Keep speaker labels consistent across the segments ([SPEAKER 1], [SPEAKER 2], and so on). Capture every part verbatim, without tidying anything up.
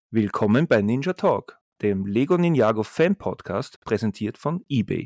[SPEAKER 1] Willkommen bei Ninja Talk, dem Lego Ninjago Fan Podcast, präsentiert von eBay.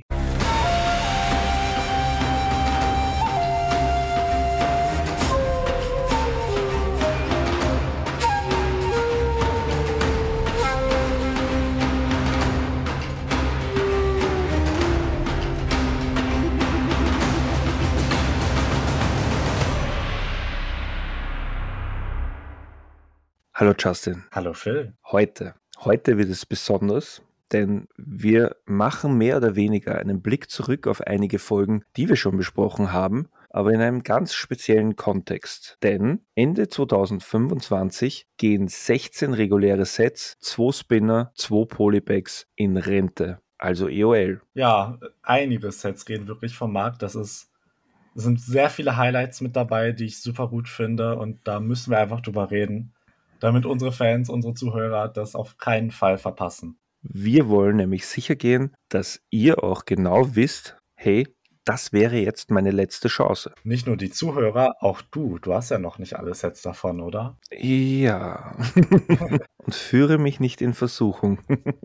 [SPEAKER 1] Hallo Justin.
[SPEAKER 2] Hallo Phil.
[SPEAKER 1] Heute, heute wird es besonders, denn wir machen mehr oder weniger einen Blick zurück auf einige Folgen, die wir schon besprochen haben, aber in einem ganz speziellen Kontext. Denn Ende zweitausendfünfundzwanzig gehen sechzehn reguläre Sets, zwei Spinner, zwei Polybags in Rente, also E O L.
[SPEAKER 2] Ja, einige Sets gehen wirklich vom Markt. Das ist, es sind sehr viele Highlights mit dabei, die ich super gut finde, und da müssen wir einfach drüber reden, damit unsere Fans, unsere Zuhörer das auf keinen Fall verpassen.
[SPEAKER 1] Wir wollen nämlich sicher gehen, dass ihr auch genau wisst, hey, das wäre jetzt meine letzte Chance.
[SPEAKER 2] Nicht nur die Zuhörer, auch du. Du hast ja noch nicht alle Sets davon, oder?
[SPEAKER 1] Ja. Und führe mich nicht in Versuchung.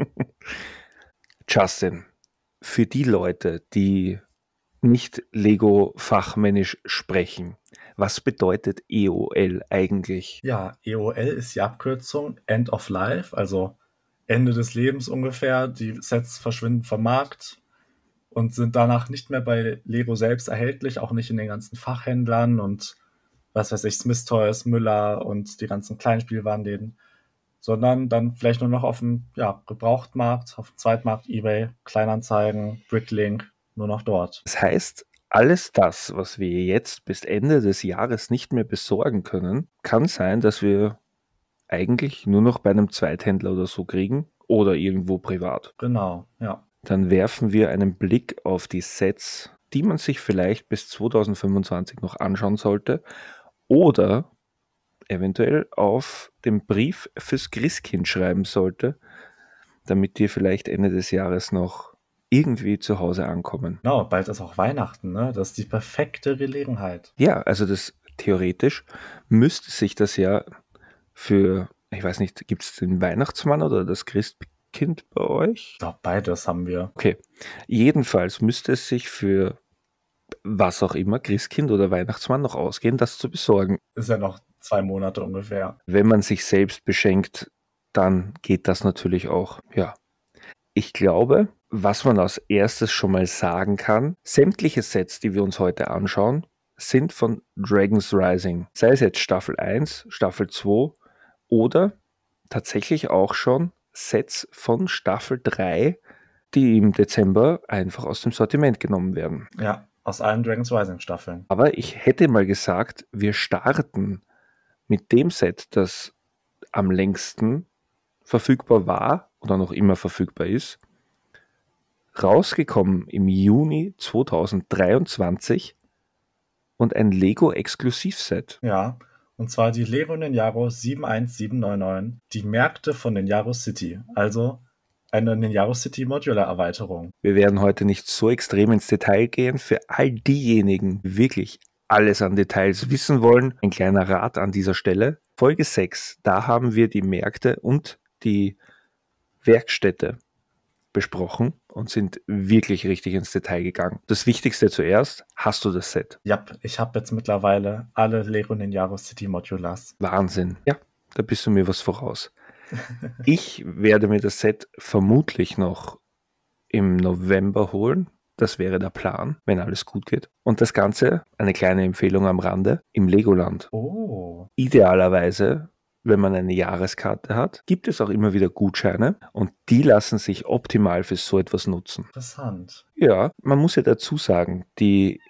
[SPEAKER 1] Justin, für die Leute, die nicht Lego-fachmännisch sprechen, was bedeutet E O L eigentlich?
[SPEAKER 2] Ja, E O L ist die Abkürzung End of Life, also Ende des Lebens ungefähr. Die Sets verschwinden vom Markt und sind danach nicht mehr bei Lego selbst erhältlich, auch nicht in den ganzen Fachhändlern und was weiß ich, Smith Toys, Müller und die ganzen Kleinspielwarenläden, sondern dann vielleicht nur noch auf dem ja, Gebrauchtmarkt, auf dem Zweitmarkt, eBay, Kleinanzeigen, Bricklink, nur noch dort.
[SPEAKER 1] Das heißt, alles das, was wir jetzt bis Ende des Jahres nicht mehr besorgen können, kann sein, dass wir eigentlich nur noch bei einem Zweithändler oder so kriegen oder irgendwo privat.
[SPEAKER 2] Genau, ja.
[SPEAKER 1] Dann werfen wir einen Blick auf die Sets, die man sich vielleicht bis zweitausendfünfundzwanzig noch anschauen sollte, oder eventuell auf den Brief fürs Christkind schreiben sollte, damit die vielleicht Ende des Jahres noch irgendwie zu Hause ankommen.
[SPEAKER 2] Genau, bald ist auch Weihnachten, ne? Das ist die perfekte Gelegenheit.
[SPEAKER 1] Ja, also das theoretisch müsste sich das ja für, ich weiß nicht, gibt es den Weihnachtsmann oder das Christkind bei euch?
[SPEAKER 2] Ich glaube, beides haben wir.
[SPEAKER 1] Okay, jedenfalls müsste es sich für was auch immer, Christkind oder Weihnachtsmann, noch ausgehen, das zu besorgen.
[SPEAKER 2] Ist ja noch zwei Monate ungefähr.
[SPEAKER 1] Wenn man sich selbst beschenkt, dann geht das natürlich auch, ja. Ich glaube, was man als erstes schon mal sagen kann, sämtliche Sets, die wir uns heute anschauen, sind von Dragons Rising. Sei es jetzt Staffel eins, Staffel zwei oder tatsächlich auch schon Sets von Staffel drei, die im Dezember einfach aus dem Sortiment genommen werden.
[SPEAKER 2] Ja, aus allen Dragons Rising Staffeln.
[SPEAKER 1] Aber ich hätte mal gesagt, wir starten mit dem Set, das am längsten verfügbar war oder noch immer verfügbar ist. Rausgekommen im Juni zweitausenddreiundzwanzig und ein Lego-Exklusivset.
[SPEAKER 2] Ja, und zwar die Lego Ninjago sieben eins sieben neun neun, die Märkte von Ninjago City, also eine Ninjago City Modular-Erweiterung.
[SPEAKER 1] Wir werden heute nicht so extrem ins Detail gehen. Für all diejenigen, die wirklich alles an Details wissen wollen, ein kleiner Rat an dieser Stelle. Folge sechs, da haben wir die Märkte und die Werkstätte besprochen und sind wirklich richtig ins Detail gegangen. Das Wichtigste zuerst, hast du das Set?
[SPEAKER 2] Ja, ich habe jetzt mittlerweile alle Lego Ninjago City Modulars.
[SPEAKER 1] Wahnsinn. Ja, da bist du mir was voraus. Ich werde mir das Set vermutlich noch im November holen. Das wäre der Plan, wenn alles gut geht. Und das Ganze, eine kleine Empfehlung am Rande, im Legoland.
[SPEAKER 2] Oh.
[SPEAKER 1] Idealerweise, wenn man eine Jahreskarte hat, gibt es auch immer wieder Gutscheine und die lassen sich optimal für so etwas nutzen.
[SPEAKER 2] Interessant.
[SPEAKER 1] Ja, man muss ja dazu sagen, die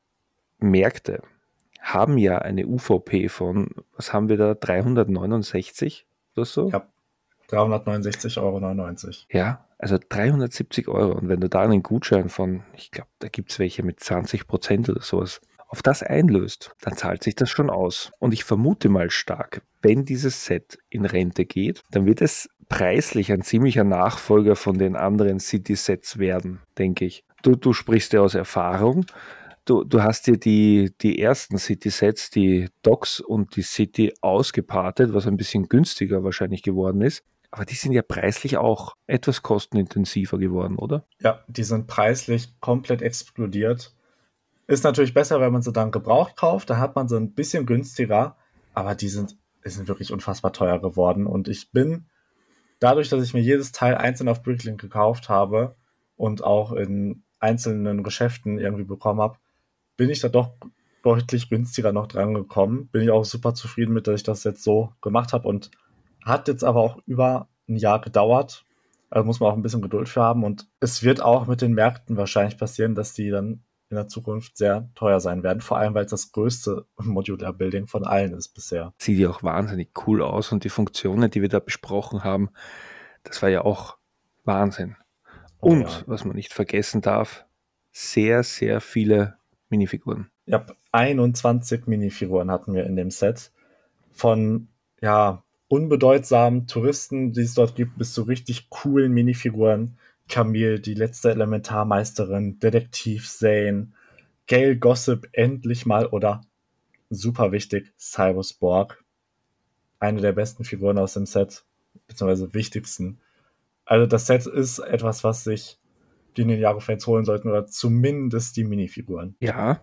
[SPEAKER 1] Märkte haben ja eine U V P von, was haben wir da, dreihundertneunundsechzig oder so?
[SPEAKER 2] Ja, dreihundertneunundsechzig Euro neunundneunzig.
[SPEAKER 1] Ja, also dreihundertsiebzig Euro. Und wenn du da einen Gutschein von, ich glaube, da gibt es welche mit zwanzig Prozent oder sowas, auf das einlöst, dann zahlt sich das schon aus. Und ich vermute mal stark, wenn dieses Set in Rente geht, dann wird es preislich ein ziemlicher Nachfolger von den anderen City-Sets werden, denke ich. Du, du sprichst ja aus Erfahrung. Du, du hast dir die, die ersten City-Sets, die Docks und die City, ausgepartet, was ein bisschen günstiger wahrscheinlich geworden ist. Aber die sind ja preislich auch etwas kostenintensiver geworden, oder?
[SPEAKER 2] Ja, die sind preislich komplett explodiert. Ist natürlich besser, wenn man sie dann gebraucht kauft. Da hat man sie ein bisschen günstiger. Aber die sind, die sind wirklich unfassbar teuer geworden. Und ich bin, dadurch, dass ich mir jedes Teil einzeln auf Bricklink gekauft habe und auch in einzelnen Geschäften irgendwie bekommen habe, bin ich da doch deutlich günstiger noch dran gekommen. Bin ich auch super zufrieden mit, dass ich das jetzt so gemacht habe und hat jetzt aber auch über ein Jahr gedauert. Also muss man auch ein bisschen Geduld für haben und es wird auch mit den Märkten wahrscheinlich passieren, dass die dann in der Zukunft sehr teuer sein werden. Vor allem, weil es das größte Modular-Building von allen ist bisher.
[SPEAKER 1] Sieht ja auch wahnsinnig cool aus und die Funktionen, die wir da besprochen haben, das war ja auch Wahnsinn.
[SPEAKER 2] Oh
[SPEAKER 1] Und,
[SPEAKER 2] ja.
[SPEAKER 1] was man nicht vergessen darf, sehr, sehr viele Minifiguren.
[SPEAKER 2] Ja, einundzwanzig Minifiguren hatten wir in dem Set. Von, ja, unbedeutsamen Touristen, die es dort gibt, bis zu richtig coolen Minifiguren. Camille, die letzte Elementarmeisterin, Detektiv Zane, Gale Gossip endlich mal oder, super wichtig, Cyrus Borg. Eine der besten Figuren aus dem Set, beziehungsweise wichtigsten. Also das Set ist etwas, was sich die Ninjago-Fans holen sollten oder zumindest die Minifiguren.
[SPEAKER 1] Ja,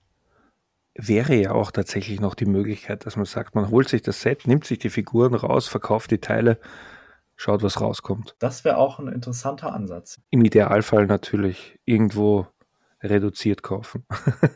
[SPEAKER 1] wäre ja auch tatsächlich noch die Möglichkeit, dass man sagt, man holt sich das Set, nimmt sich die Figuren raus, verkauft die Teile, schaut, was rauskommt.
[SPEAKER 2] Das wäre auch ein interessanter Ansatz.
[SPEAKER 1] Im Idealfall natürlich irgendwo reduziert kaufen.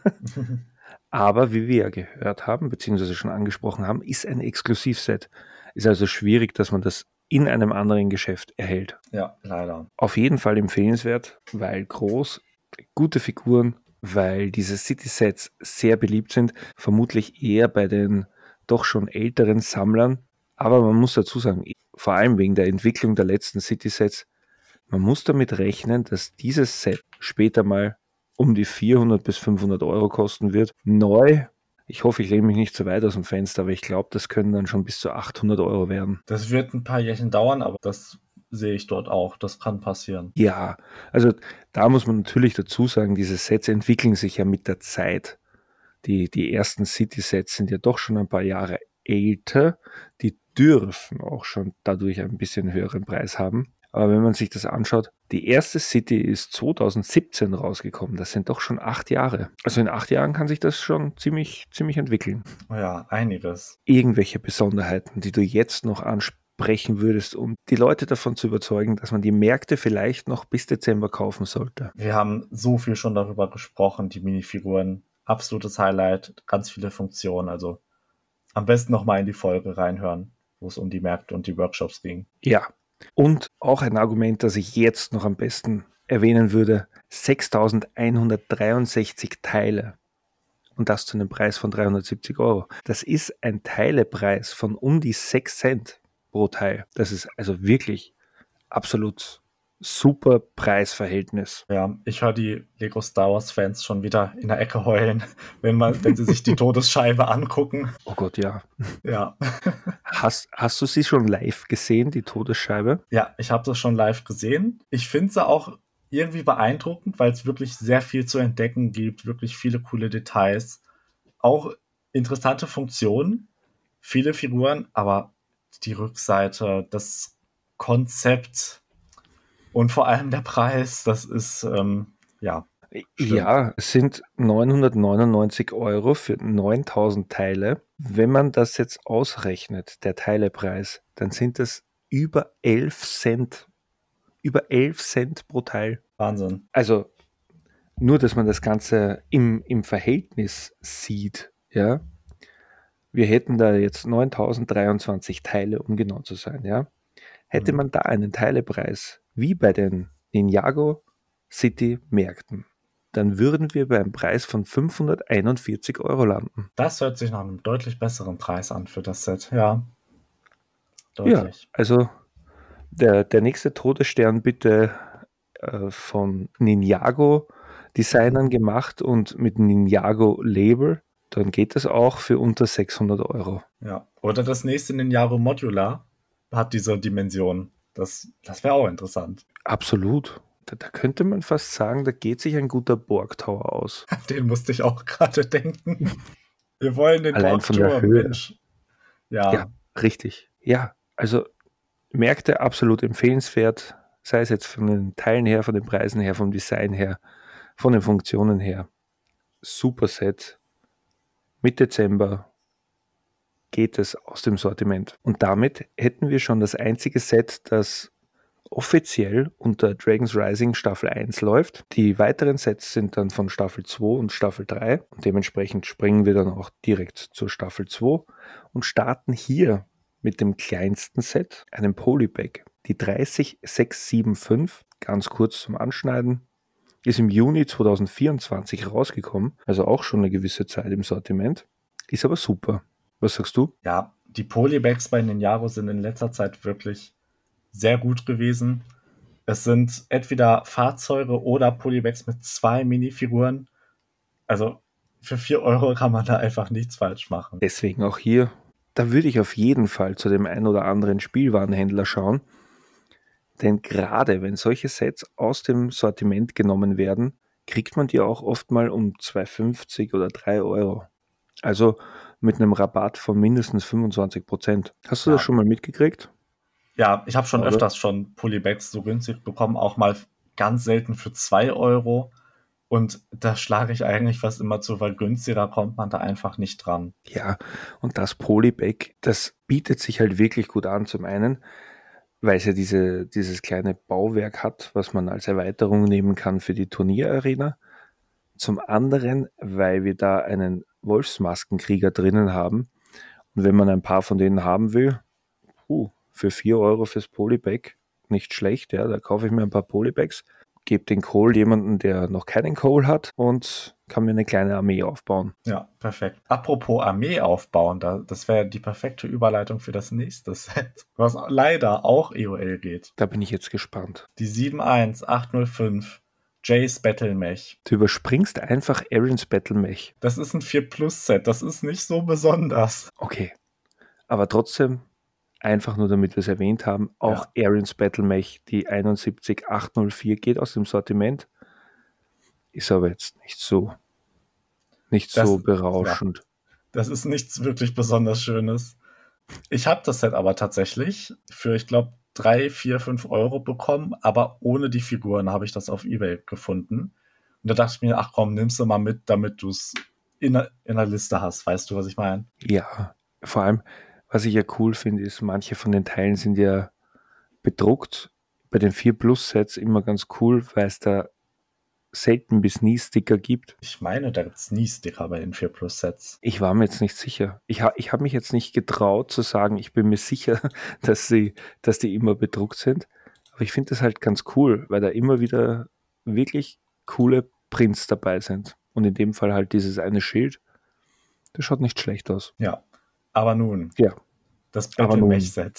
[SPEAKER 1] Aber wie wir ja gehört haben, beziehungsweise schon angesprochen haben, ist ein Exklusivset. Ist also schwierig, dass man das in einem anderen Geschäft erhält.
[SPEAKER 2] Ja, leider.
[SPEAKER 1] Auf jeden Fall empfehlenswert, weil groß, gute Figuren, weil diese City-Sets sehr beliebt sind, vermutlich eher bei den doch schon älteren Sammlern. Aber man muss dazu sagen, vor allem wegen der Entwicklung der letzten City-Sets, man muss damit rechnen, dass dieses Set später mal um die vierhundert bis fünfhundert Euro kosten wird. Neu, ich hoffe, ich lehne mich nicht zu weit aus dem Fenster, aber ich glaube, das können dann schon bis zu achthundert Euro werden.
[SPEAKER 2] Das wird ein paar Jährchen dauern, aber das sehe ich dort auch. Das kann passieren.
[SPEAKER 1] Ja, also da muss man natürlich dazu sagen, diese Sets entwickeln sich ja mit der Zeit. Die, die ersten City-Sets sind ja doch schon ein paar Jahre älter. Die dürfen auch schon dadurch ein bisschen höheren Preis haben. Aber wenn man sich das anschaut, die erste City ist zweitausendsiebzehn rausgekommen. Das sind doch schon acht Jahre. Also in acht Jahren kann sich das schon ziemlich, ziemlich entwickeln.
[SPEAKER 2] Oh ja, einiges.
[SPEAKER 1] Irgendwelche Besonderheiten, die du jetzt noch ansprechen würdest, um die Leute davon zu überzeugen, dass man die Märkte vielleicht noch bis Dezember kaufen sollte?
[SPEAKER 2] Wir haben so viel schon darüber gesprochen, die Minifiguren. Absolutes Highlight, ganz viele Funktionen. Also am besten nochmal in die Folge reinhören, wo es um die Märkte und die Workshops ging.
[SPEAKER 1] Ja, und auch ein Argument, das ich jetzt noch am besten erwähnen würde, sechstausendeinhundertdreiundsechzig Teile und das zu einem Preis von dreihundertsiebzig Euro. Das ist ein Teilepreis von um die sechs Cent pro Teil. Das ist also wirklich absolut super Preisverhältnis.
[SPEAKER 2] Ja, ich höre die Lego Star Wars Fans schon wieder in der Ecke heulen, wenn man, wenn sie sich die Todesscheibe angucken.
[SPEAKER 1] Oh Gott, ja.
[SPEAKER 2] Ja.
[SPEAKER 1] Hast, hast du sie schon live gesehen, die Todesscheibe?
[SPEAKER 2] Ja, ich habe das schon live gesehen. Ich finde sie auch irgendwie beeindruckend, weil es wirklich sehr viel zu entdecken gibt, wirklich viele coole Details, auch interessante Funktionen, viele Figuren, aber die Rückseite, das Konzept und vor allem der Preis, das ist, ähm, ja. Stimmt.
[SPEAKER 1] Ja, es sind neunhundertneunundneunzig Euro für neuntausend Teile. Wenn man das jetzt ausrechnet, der Teilepreis, dann sind das über elf Cent. Über elf Cent pro Teil.
[SPEAKER 2] Wahnsinn.
[SPEAKER 1] Also nur, dass man das Ganze im, im Verhältnis sieht. Ja, wir hätten da jetzt neuntausenddreiundzwanzig Teile, um genau zu sein. Ja, hätte
[SPEAKER 2] Mhm.
[SPEAKER 1] man da einen Teilepreis wie bei den Ninjago City Märkten, dann würden wir bei einem Preis von fünfhunderteinundvierzig Euro landen.
[SPEAKER 2] Das hört sich nach einem deutlich besseren Preis an für das Set, ja. Deutlich.
[SPEAKER 1] Ja, also der, der nächste Todesstern bitte äh, von Ninjago Designern gemacht und mit Ninjago Label, dann geht das auch für unter sechshundert Euro.
[SPEAKER 2] Ja, oder das nächste Ninjago Modular hat diese Dimension. Das, das wäre auch interessant.
[SPEAKER 1] Absolut. Da, da könnte man fast sagen, da geht sich ein guter Borg Tower aus.
[SPEAKER 2] Den musste ich auch gerade denken. Wir wollen den
[SPEAKER 1] Allein
[SPEAKER 2] Borg
[SPEAKER 1] von der
[SPEAKER 2] Tower,
[SPEAKER 1] Höhe.
[SPEAKER 2] Mensch. Ja.
[SPEAKER 1] Ja, richtig. Ja, also Märkte absolut empfehlenswert, sei es jetzt von den Teilen her, von den Preisen her, vom Design her, von den Funktionen her. Super Set. Mit Dezember geht es aus dem Sortiment. Und damit hätten wir schon das einzige Set, das offiziell unter Dragons Rising Staffel eins läuft. Die weiteren Sets sind dann von Staffel zwei und Staffel drei. Und dementsprechend springen wir dann auch direkt zur Staffel zwei und starten hier mit dem kleinsten Set, einem Polybag. Die dreißig sechs sieben fünf, ganz kurz zum Anschneiden, ist im Juni zwanzig vierundzwanzig rausgekommen, also auch schon eine gewisse Zeit im Sortiment. Ist aber super. Was sagst du?
[SPEAKER 2] Ja, die Polybags bei Ninjago sind in letzter Zeit wirklich sehr gut gewesen. Es sind entweder Fahrzeuge oder Polybags mit zwei Minifiguren. Also für vier Euro kann man da einfach nichts falsch machen.
[SPEAKER 1] Deswegen auch hier, da würde ich auf jeden Fall zu dem ein oder anderen Spielwarenhändler schauen. Denn gerade wenn solche Sets aus dem Sortiment genommen werden, kriegt man die auch oft mal um zwei fünfzig oder drei Euro. Also mit einem Rabatt von mindestens fünfundzwanzig Prozent. Hast du
[SPEAKER 2] Ja.
[SPEAKER 1] das schon mal mitgekriegt?
[SPEAKER 2] Ja, ich habe schon
[SPEAKER 1] Oder?
[SPEAKER 2] öfters schon Polybags so günstig bekommen, auch mal ganz selten für zwei Euro. Und da schlage ich eigentlich fast immer zu, weil günstiger kommt man da einfach nicht dran.
[SPEAKER 1] Ja, und das Polybag, das bietet sich halt wirklich gut an. Zum einen, weil es ja diese, dieses kleine Bauwerk hat, was man als Erweiterung nehmen kann für die Turnierarena. Zum anderen, weil wir da einen Wolfsmaskenkrieger drinnen haben. Und wenn man ein paar von denen haben will, uh, für vier Euro fürs Polybag, nicht schlecht, ja, da kaufe ich mir ein paar Polybags, gebe den Kohl jemanden, der noch keinen Kohl hat und kann mir eine kleine Armee aufbauen.
[SPEAKER 2] Ja, perfekt. Apropos Armee aufbauen, da, das wäre die perfekte Überleitung für das nächste Set, was leider auch E O L geht.
[SPEAKER 1] Da bin ich jetzt gespannt.
[SPEAKER 2] Die sieben eins acht null fünf Jace Battle Mech.
[SPEAKER 1] Du überspringst einfach Aaron's Battle Mech.
[SPEAKER 2] Das ist ein vier Plus Set, das ist nicht so besonders.
[SPEAKER 1] Okay, aber trotzdem, einfach nur damit wir es erwähnt haben, auch
[SPEAKER 2] Ja.
[SPEAKER 1] Aaron's Battle Mech, die einundsiebzig acht null vier, geht aus dem Sortiment, ist aber jetzt nicht so, nicht
[SPEAKER 2] Das-
[SPEAKER 1] so berauschend.
[SPEAKER 2] Das ist nichts wirklich besonders Schönes. Ich habe das Set aber tatsächlich für, ich glaube, drei, vier, fünf Euro bekommen, aber ohne die Figuren habe ich das auf eBay gefunden. Und da dachte ich mir, ach komm, nimmst du mal mit, damit du es in, der- in der Liste hast. Weißt du, was ich meine?
[SPEAKER 1] Ja, vor allem, was ich ja cool finde, ist, manche von den Teilen sind ja bedruckt. Bei den vier Plus Sets immer ganz cool, weil es da selten bis nie Sticker gibt.
[SPEAKER 2] Ich meine, da gibt es nie Sticker bei den vier Plus Sets.
[SPEAKER 1] Ich war mir jetzt nicht sicher. Ich, ha, ich habe mich jetzt nicht getraut zu sagen, ich bin mir sicher, dass, sie, dass die immer bedruckt sind. Aber ich finde das halt ganz cool, weil da immer wieder wirklich coole Prints dabei sind. Und in dem Fall halt dieses eine Schild. Das schaut nicht schlecht aus.
[SPEAKER 2] Ja. Aber nun,
[SPEAKER 1] Ja,
[SPEAKER 2] das
[SPEAKER 1] Aber
[SPEAKER 2] Battle
[SPEAKER 1] nun.
[SPEAKER 2] Mech Set.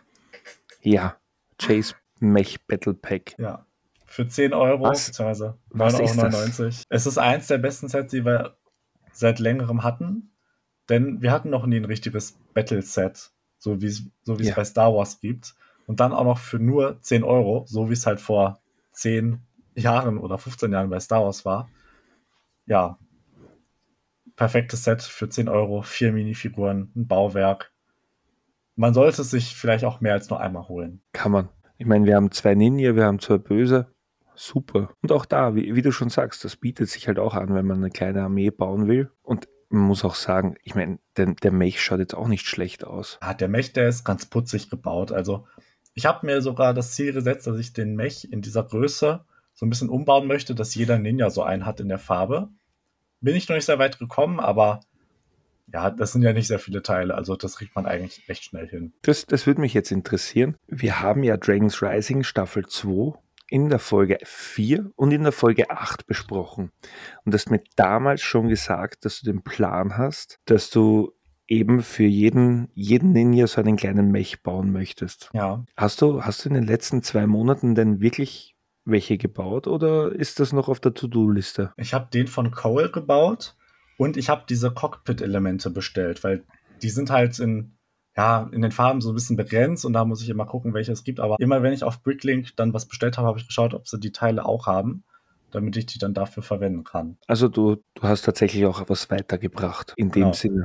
[SPEAKER 1] ja. Chase Mech Battle Pack.
[SPEAKER 2] Ja. Für zehn Euro,
[SPEAKER 1] Was-
[SPEAKER 2] beziehungsweise
[SPEAKER 1] was
[SPEAKER 2] neun
[SPEAKER 1] ist
[SPEAKER 2] Euro
[SPEAKER 1] das?
[SPEAKER 2] neunundneunzig. Es ist eins der besten Sets, die wir seit längerem hatten. Denn wir hatten noch nie ein richtiges Battle-Set, so wie es so wie es
[SPEAKER 1] Ja.
[SPEAKER 2] bei Star Wars gibt. Und dann auch noch für nur zehn Euro, so wie es halt vor zehn Jahren oder fünfzehn Jahren bei Star Wars war. Ja, perfektes Set für zehn Euro, vier Minifiguren, ein Bauwerk. Man sollte es sich vielleicht auch mehr als nur einmal holen.
[SPEAKER 1] Kann man. Ich meine, wir haben zwei Ninja, wir haben zwei Böse. Super. Und auch da, wie, wie du schon sagst, das bietet sich halt auch an, wenn man eine kleine Armee bauen will. Und man muss auch sagen, ich meine, der, der Mech schaut jetzt auch nicht schlecht aus.
[SPEAKER 2] Ah, der Mech, der ist ganz putzig gebaut. Also ich habe mir sogar das Ziel gesetzt, dass ich den Mech in dieser Größe so ein bisschen umbauen möchte, dass jeder Ninja so einen hat in der Farbe. Bin ich noch nicht sehr weit gekommen, aber ja, das sind ja nicht sehr viele Teile, also das kriegt man eigentlich recht schnell hin.
[SPEAKER 1] Das, das würde mich jetzt interessieren. Wir haben ja Dragons Rising Staffel zwei in der Folge vier und in der Folge acht besprochen. Und du hast mir damals schon gesagt, dass du den Plan hast, dass du eben für jeden, jeden Ninja so einen kleinen Mech bauen möchtest.
[SPEAKER 2] Ja,
[SPEAKER 1] Hast du, hast du in den letzten zwei Monaten denn wirklich welche gebaut oder ist das noch auf der To-Do-Liste?
[SPEAKER 2] ich habe den von Cole gebaut und ich habe diese Cockpit-Elemente bestellt, weil die sind halt in, ja, in den Farben so ein bisschen begrenzt und da muss ich immer gucken, welche es gibt. Aber immer wenn ich auf Bricklink dann was bestellt habe, habe ich geschaut, ob sie die Teile auch haben, damit ich die dann dafür verwenden kann.
[SPEAKER 1] Also du, du hast tatsächlich auch was weitergebracht in dem
[SPEAKER 2] Genau.
[SPEAKER 1] Sinne.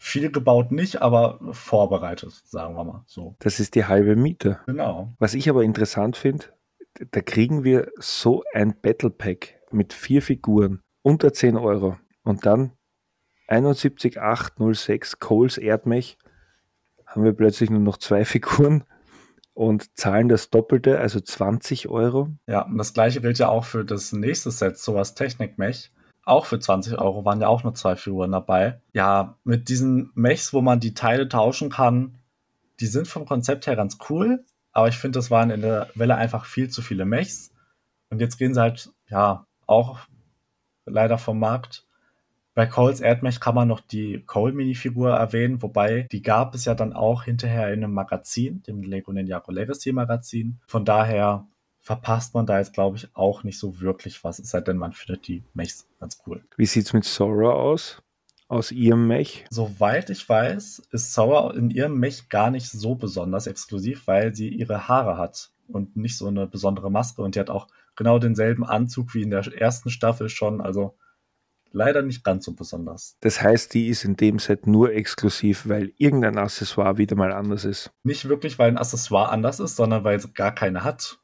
[SPEAKER 2] viel gebaut nicht, aber vorbereitet, sagen wir mal so.
[SPEAKER 1] Das ist die halbe Miete.
[SPEAKER 2] Genau.
[SPEAKER 1] Was ich aber interessant finde, da kriegen wir so ein Battle Pack mit vier Figuren unter zehn Euro und dann einundsiebzig achthundertsechs Coles Erdmech haben wir plötzlich nur noch zwei Figuren und zahlen das Doppelte, also zwanzig Euro.
[SPEAKER 2] Ja, und das gleiche gilt ja auch für das nächste Set, sowas Technik-Mech. Auch für zwanzig Euro waren ja auch nur zwei Figuren dabei. Ja, mit diesen Mechs, wo man die Teile tauschen kann, die sind vom Konzept her ganz cool, aber ich finde, das waren in der Welle einfach viel zu viele Mechs. Und jetzt gehen sie halt, ja, auch leider vom Markt. Bei Coles Erdmech kann man noch die Cole-Minifigur erwähnen, wobei die gab es ja dann auch hinterher in einem Magazin, dem Lego Ninjago Legacy Magazin. Von daher verpasst man da jetzt, glaube ich, auch nicht so wirklich was, es sei denn, man findet die Mechs ganz cool.
[SPEAKER 1] Wie sieht es mit Sora aus? Aus ihrem Mech?
[SPEAKER 2] Soweit ich weiß, ist Sora in ihrem Mech gar nicht so besonders exklusiv, weil sie ihre Haare hat und nicht so eine besondere Maske. Und die hat auch genau denselben Anzug wie in der ersten Staffel schon, also leider nicht ganz so besonders.
[SPEAKER 1] Das heißt, die ist in dem Set nur exklusiv, weil irgendein Accessoire wieder mal anders ist.
[SPEAKER 2] Nicht wirklich, weil ein Accessoire anders ist, sondern weil sie gar keine hat.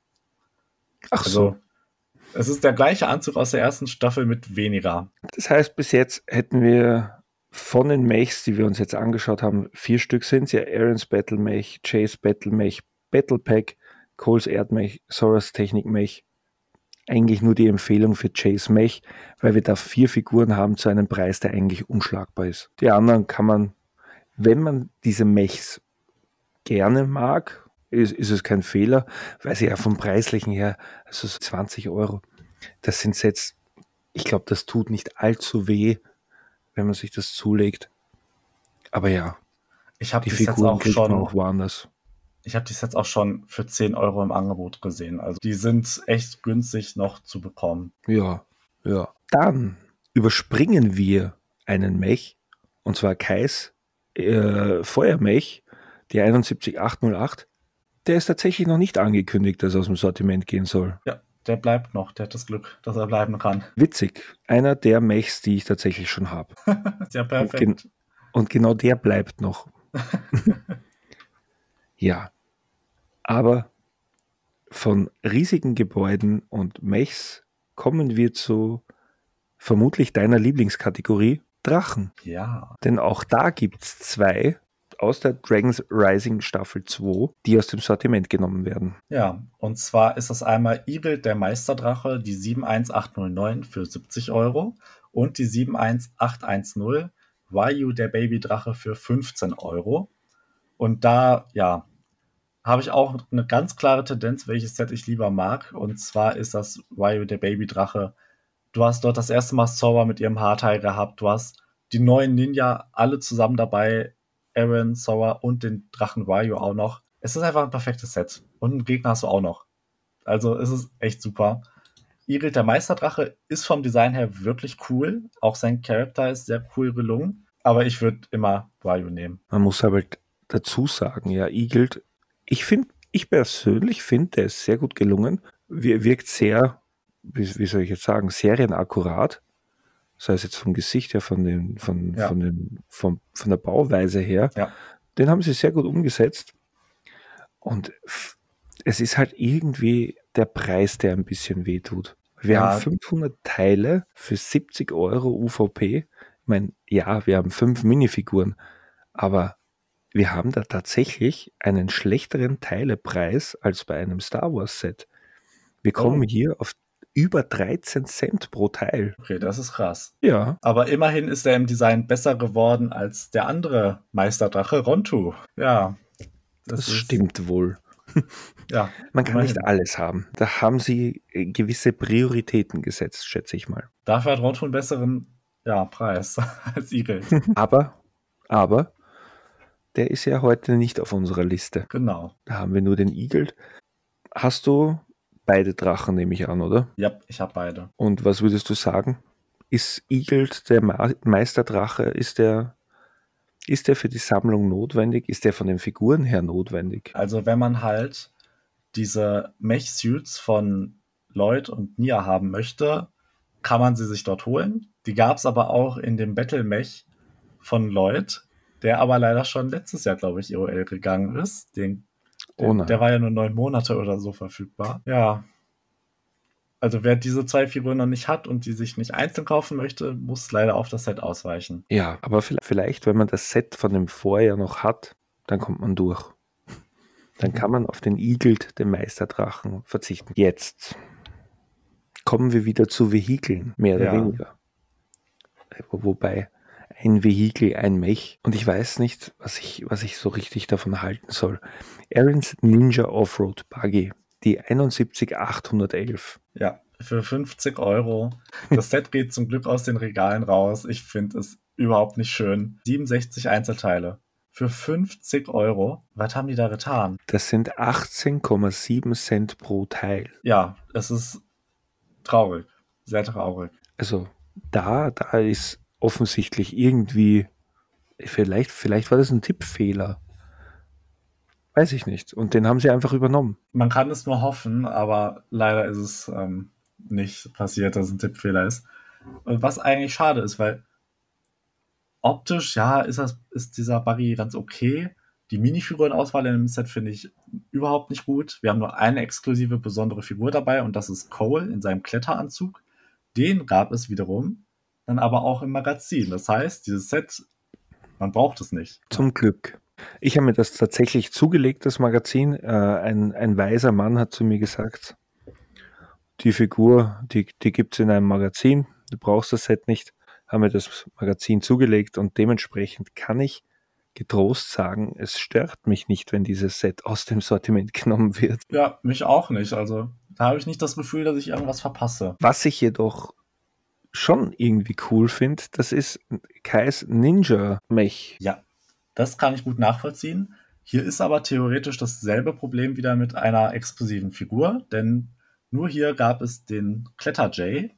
[SPEAKER 1] Ach
[SPEAKER 2] Also,
[SPEAKER 1] so.
[SPEAKER 2] es ist der gleiche Anzug aus der ersten Staffel mit weniger.
[SPEAKER 1] Das heißt, bis jetzt hätten wir von den Mechs, die wir uns jetzt angeschaut haben, vier Stück sind es ja: Aaron's Battle Mech, Chase Battle Mech, Battle Pack, Coles Erdmech, Sora's Technik Mech. Eigentlich nur die Empfehlung für Chase Mech, weil wir da vier Figuren haben zu einem Preis, der eigentlich unschlagbar ist. Die anderen kann man, wenn man diese Mechs gerne mag, ist, ist es kein Fehler, weil sie ja vom Preislichen her, also zwanzig Euro, das sind Sets, ich glaube, das tut nicht allzu weh, wenn man sich das zulegt. Aber ja,
[SPEAKER 2] Ich habe
[SPEAKER 1] die
[SPEAKER 2] die Sets
[SPEAKER 1] Figuren
[SPEAKER 2] auch
[SPEAKER 1] kriegt man
[SPEAKER 2] schon,
[SPEAKER 1] auch woanders.
[SPEAKER 2] ich habe die Sets auch schon für zehn Euro im Angebot gesehen. Also die sind echt günstig noch zu bekommen.
[SPEAKER 1] Ja, ja. Dann überspringen wir einen Mech, und zwar Kais äh, Feuermech, die einundsiebzig achthundertacht. Der ist tatsächlich noch nicht angekündigt, dass er aus dem Sortiment gehen soll.
[SPEAKER 2] Ja, der bleibt noch. Der hat das Glück, dass er bleiben kann.
[SPEAKER 1] Witzig. Einer der Mechs, die ich tatsächlich schon habe.
[SPEAKER 2] Ja,
[SPEAKER 1] Und,
[SPEAKER 2] perfekt.
[SPEAKER 1] gen und genau der bleibt noch. Ja. Aber von riesigen Gebäuden und Mechs kommen wir zu vermutlich deiner Lieblingskategorie, Drachen.
[SPEAKER 2] Ja.
[SPEAKER 1] Denn auch da gibt es zwei aus der Dragons Rising Staffel zwei, die aus dem Sortiment genommen werden.
[SPEAKER 2] Ja, und zwar ist das einmal Eagle, der Meisterdrache, die sieben eins acht null neun für siebzig Euro und die sieben eins acht eins null Ryu, der Babydrache, für fünfzehn Euro. Und da, ja, habe ich auch eine ganz klare Tendenz, welches Set ich lieber mag. Und zwar ist das Ryu, der Babydrache. Du hast dort das erste Mal Sora mit ihrem Haarteil gehabt. Du hast die neuen Ninja alle zusammen dabei. Aaron, Sora und den Drachen Ryu auch noch. Es ist einfach ein perfektes Set. Und einen Gegner hast du auch noch. Also es ist echt super. Eagle, der Meisterdrache, ist vom Design her wirklich cool. Auch sein Charakter ist sehr cool gelungen. Aber ich würde immer Ryu nehmen.
[SPEAKER 1] Man muss halt dazu sagen, ja, Eagle, ich finde, ich persönlich finde, der ist sehr gut gelungen. Wir, wirkt sehr, wie, wie soll ich jetzt sagen, serienakkurat. Sei es jetzt vom Gesicht her, von, den, von,
[SPEAKER 2] Ja.
[SPEAKER 1] von, den, von, von der Bauweise her.
[SPEAKER 2] Ja.
[SPEAKER 1] Den haben sie sehr gut umgesetzt. Und f- es ist halt irgendwie der Preis, der ein bisschen wehtut. Wir
[SPEAKER 2] Ja.
[SPEAKER 1] haben fünfhundert Teile für siebzig Euro U V P. Ich meine, ja, wir haben fünf Minifiguren, aber wir haben da tatsächlich einen schlechteren Teilepreis als bei einem Star Wars Set. Wir kommen
[SPEAKER 2] Oh.
[SPEAKER 1] hier auf über dreizehn Cent pro Teil.
[SPEAKER 2] Okay, das ist krass.
[SPEAKER 1] Ja,
[SPEAKER 2] Aber immerhin ist er im Design besser geworden als der andere Meisterdrache Rontu. Ja.
[SPEAKER 1] das,
[SPEAKER 2] ist-
[SPEAKER 1] stimmt wohl.
[SPEAKER 2] Ja.
[SPEAKER 1] Man kann
[SPEAKER 2] immerhin.
[SPEAKER 1] nicht alles haben. Da haben sie äh, gewisse Prioritäten gesetzt, schätze ich mal.
[SPEAKER 2] Dafür hat Rontu einen besseren ja, Preis als Eagle.
[SPEAKER 1] Aber, aber, der ist ja heute nicht auf unserer Liste.
[SPEAKER 2] Genau.
[SPEAKER 1] Da haben wir nur den Eagle. Hast du beide Drachen, nehme ich an, oder?
[SPEAKER 2] Ja, ich habe beide.
[SPEAKER 1] Und was würdest du sagen? Ist Eagle der Ma- Meisterdrache, ist der, ist der für die Sammlung notwendig? Ist der von den Figuren her notwendig?
[SPEAKER 2] Also wenn man halt diese Mech-Suits von Lloyd und Nia haben möchte, kann man sie sich dort holen. Die gab es aber auch in dem Battle-Mech von Lloyd. der aber leider schon letztes Jahr, glaube ich, E O L gegangen ist. Den,
[SPEAKER 1] Oh
[SPEAKER 2] den, der
[SPEAKER 1] nein.
[SPEAKER 2] war ja nur neun Monate oder so verfügbar. Ja, also wer diese zwei Figuren noch nicht hat und die sich nicht einzeln kaufen möchte, muss leider auf das Set ausweichen.
[SPEAKER 1] Ja, aber vi- vielleicht, wenn man das Set von dem Vorjahr noch hat, dann kommt man durch. Dann kann man auf den Igelt, den Meisterdrachen, verzichten. Jetzt kommen wir wieder zu Vehikeln, mehr oder
[SPEAKER 2] Ja.
[SPEAKER 1] weniger. Wobei ein Vehikel, ein Mech. Und ich weiß nicht, was ich, was ich so richtig davon halten soll. Aaron's Ninja Offroad Buggy, die einundsiebzig achthundertelf.
[SPEAKER 2] Ja, für fünfzig Euro. Das Set geht zum Glück aus den Regalen raus. Ich finde es überhaupt nicht schön. siebenundsechzig Einzelteile. Für fünfzig Euro. Was haben die da getan?
[SPEAKER 1] Das sind achtzehn Komma sieben Cent pro Teil.
[SPEAKER 2] Ja, es ist traurig. Sehr traurig.
[SPEAKER 1] Also da, da ist offensichtlich irgendwie, vielleicht, vielleicht war das ein Tippfehler. Weiß ich nicht. Und den haben sie einfach übernommen.
[SPEAKER 2] Man kann es nur hoffen, aber leider ist es ähm, nicht passiert, dass es ein Tippfehler ist. Und was eigentlich schade ist, weil optisch, ja, ist, das, ist dieser Buggy ganz okay. Die Minifigurenauswahl in dem Set finde ich überhaupt nicht gut. Wir haben nur eine exklusive besondere Figur dabei und das ist Cole in seinem Kletteranzug. Den gab es wiederum dann aber auch im Magazin. Das heißt, dieses Set, man braucht es nicht.
[SPEAKER 1] Zum Glück. Ich habe mir das tatsächlich zugelegt, das Magazin. Äh, ein, ein weiser Mann hat zu mir gesagt, die Figur, die, die gibt es in einem Magazin, du brauchst das Set nicht. Haben mir das Magazin zugelegt und dementsprechend kann ich getrost sagen, es stört mich nicht, wenn dieses Set aus dem Sortiment genommen wird.
[SPEAKER 2] Ja, mich auch nicht. Also da habe ich nicht das Gefühl, dass ich irgendwas verpasse.
[SPEAKER 1] Was ich jedoch schon irgendwie cool finde, das ist Kais Ninja Mech.
[SPEAKER 2] Ja, das kann ich gut nachvollziehen. Hier ist aber theoretisch dasselbe Problem wieder mit einer exklusiven Figur, denn nur hier gab es den Kletter-Jay,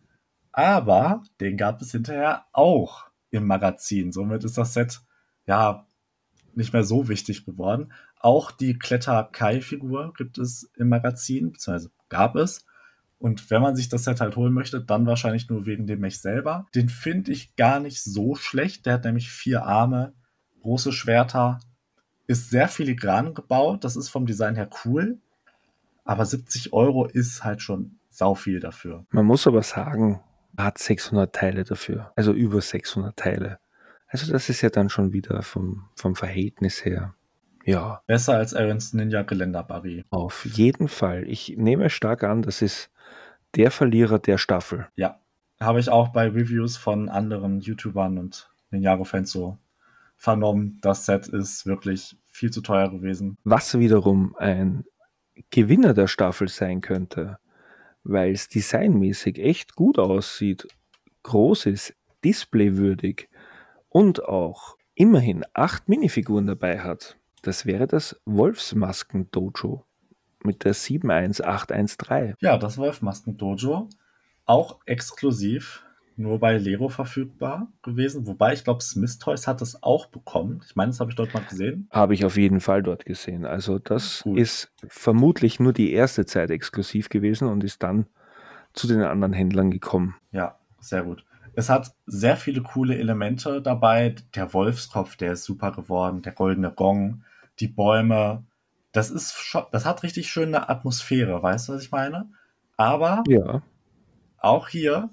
[SPEAKER 2] aber den gab es hinterher auch im Magazin. Somit ist das Set ja nicht mehr so wichtig geworden. Auch die Kletter-Kai-Figur gibt es im Magazin, beziehungsweise gab es. Und wenn man sich das Set halt holen möchte, dann wahrscheinlich nur wegen dem Mech selber. Den finde ich gar nicht so schlecht. Der hat nämlich vier Arme, große Schwerter, ist sehr filigran gebaut. Das ist vom Design her cool. Aber siebzig Euro ist halt schon sau viel dafür.
[SPEAKER 1] Man muss aber sagen, er hat sechshundert Teile dafür. Also über sechshundert Teile. Also das ist ja dann schon wieder vom, vom Verhältnis her. Ja,
[SPEAKER 2] Besser als Aaron's Ninja Geländer Buggy.
[SPEAKER 1] auf jeden Fall. Ich nehme stark an, das ist der Verlierer der Staffel.
[SPEAKER 2] Ja, habe ich auch bei Reviews von anderen YouTubern und Ninjago-Fans so vernommen. Das Set ist wirklich viel zu teuer gewesen.
[SPEAKER 1] Was wiederum ein Gewinner der Staffel sein könnte, weil es designmäßig echt gut aussieht, groß ist, displaywürdig und auch immerhin acht Minifiguren dabei hat. Das wäre das Wolfsmasken-Dojo mit der sieben eins acht eins drei.
[SPEAKER 2] Ja, das Wolfmasken-Dojo. Auch exklusiv, nur bei Lego verfügbar gewesen. Wobei, ich glaube, Smith Toys hat es auch bekommen. Ich meine, das habe ich dort mal gesehen.
[SPEAKER 1] Habe ich auf jeden Fall dort gesehen. Also das
[SPEAKER 2] Gut.
[SPEAKER 1] ist vermutlich nur die erste Zeit exklusiv gewesen und ist dann zu den anderen Händlern gekommen.
[SPEAKER 2] Ja, sehr gut. Es hat sehr viele coole Elemente dabei. Der Wolfskopf, der ist super geworden. Der goldene Gong, die Bäume. Das ist schon, das hat richtig schöne Atmosphäre, weißt du, was ich meine? Aber
[SPEAKER 1] Ja,
[SPEAKER 2] auch hier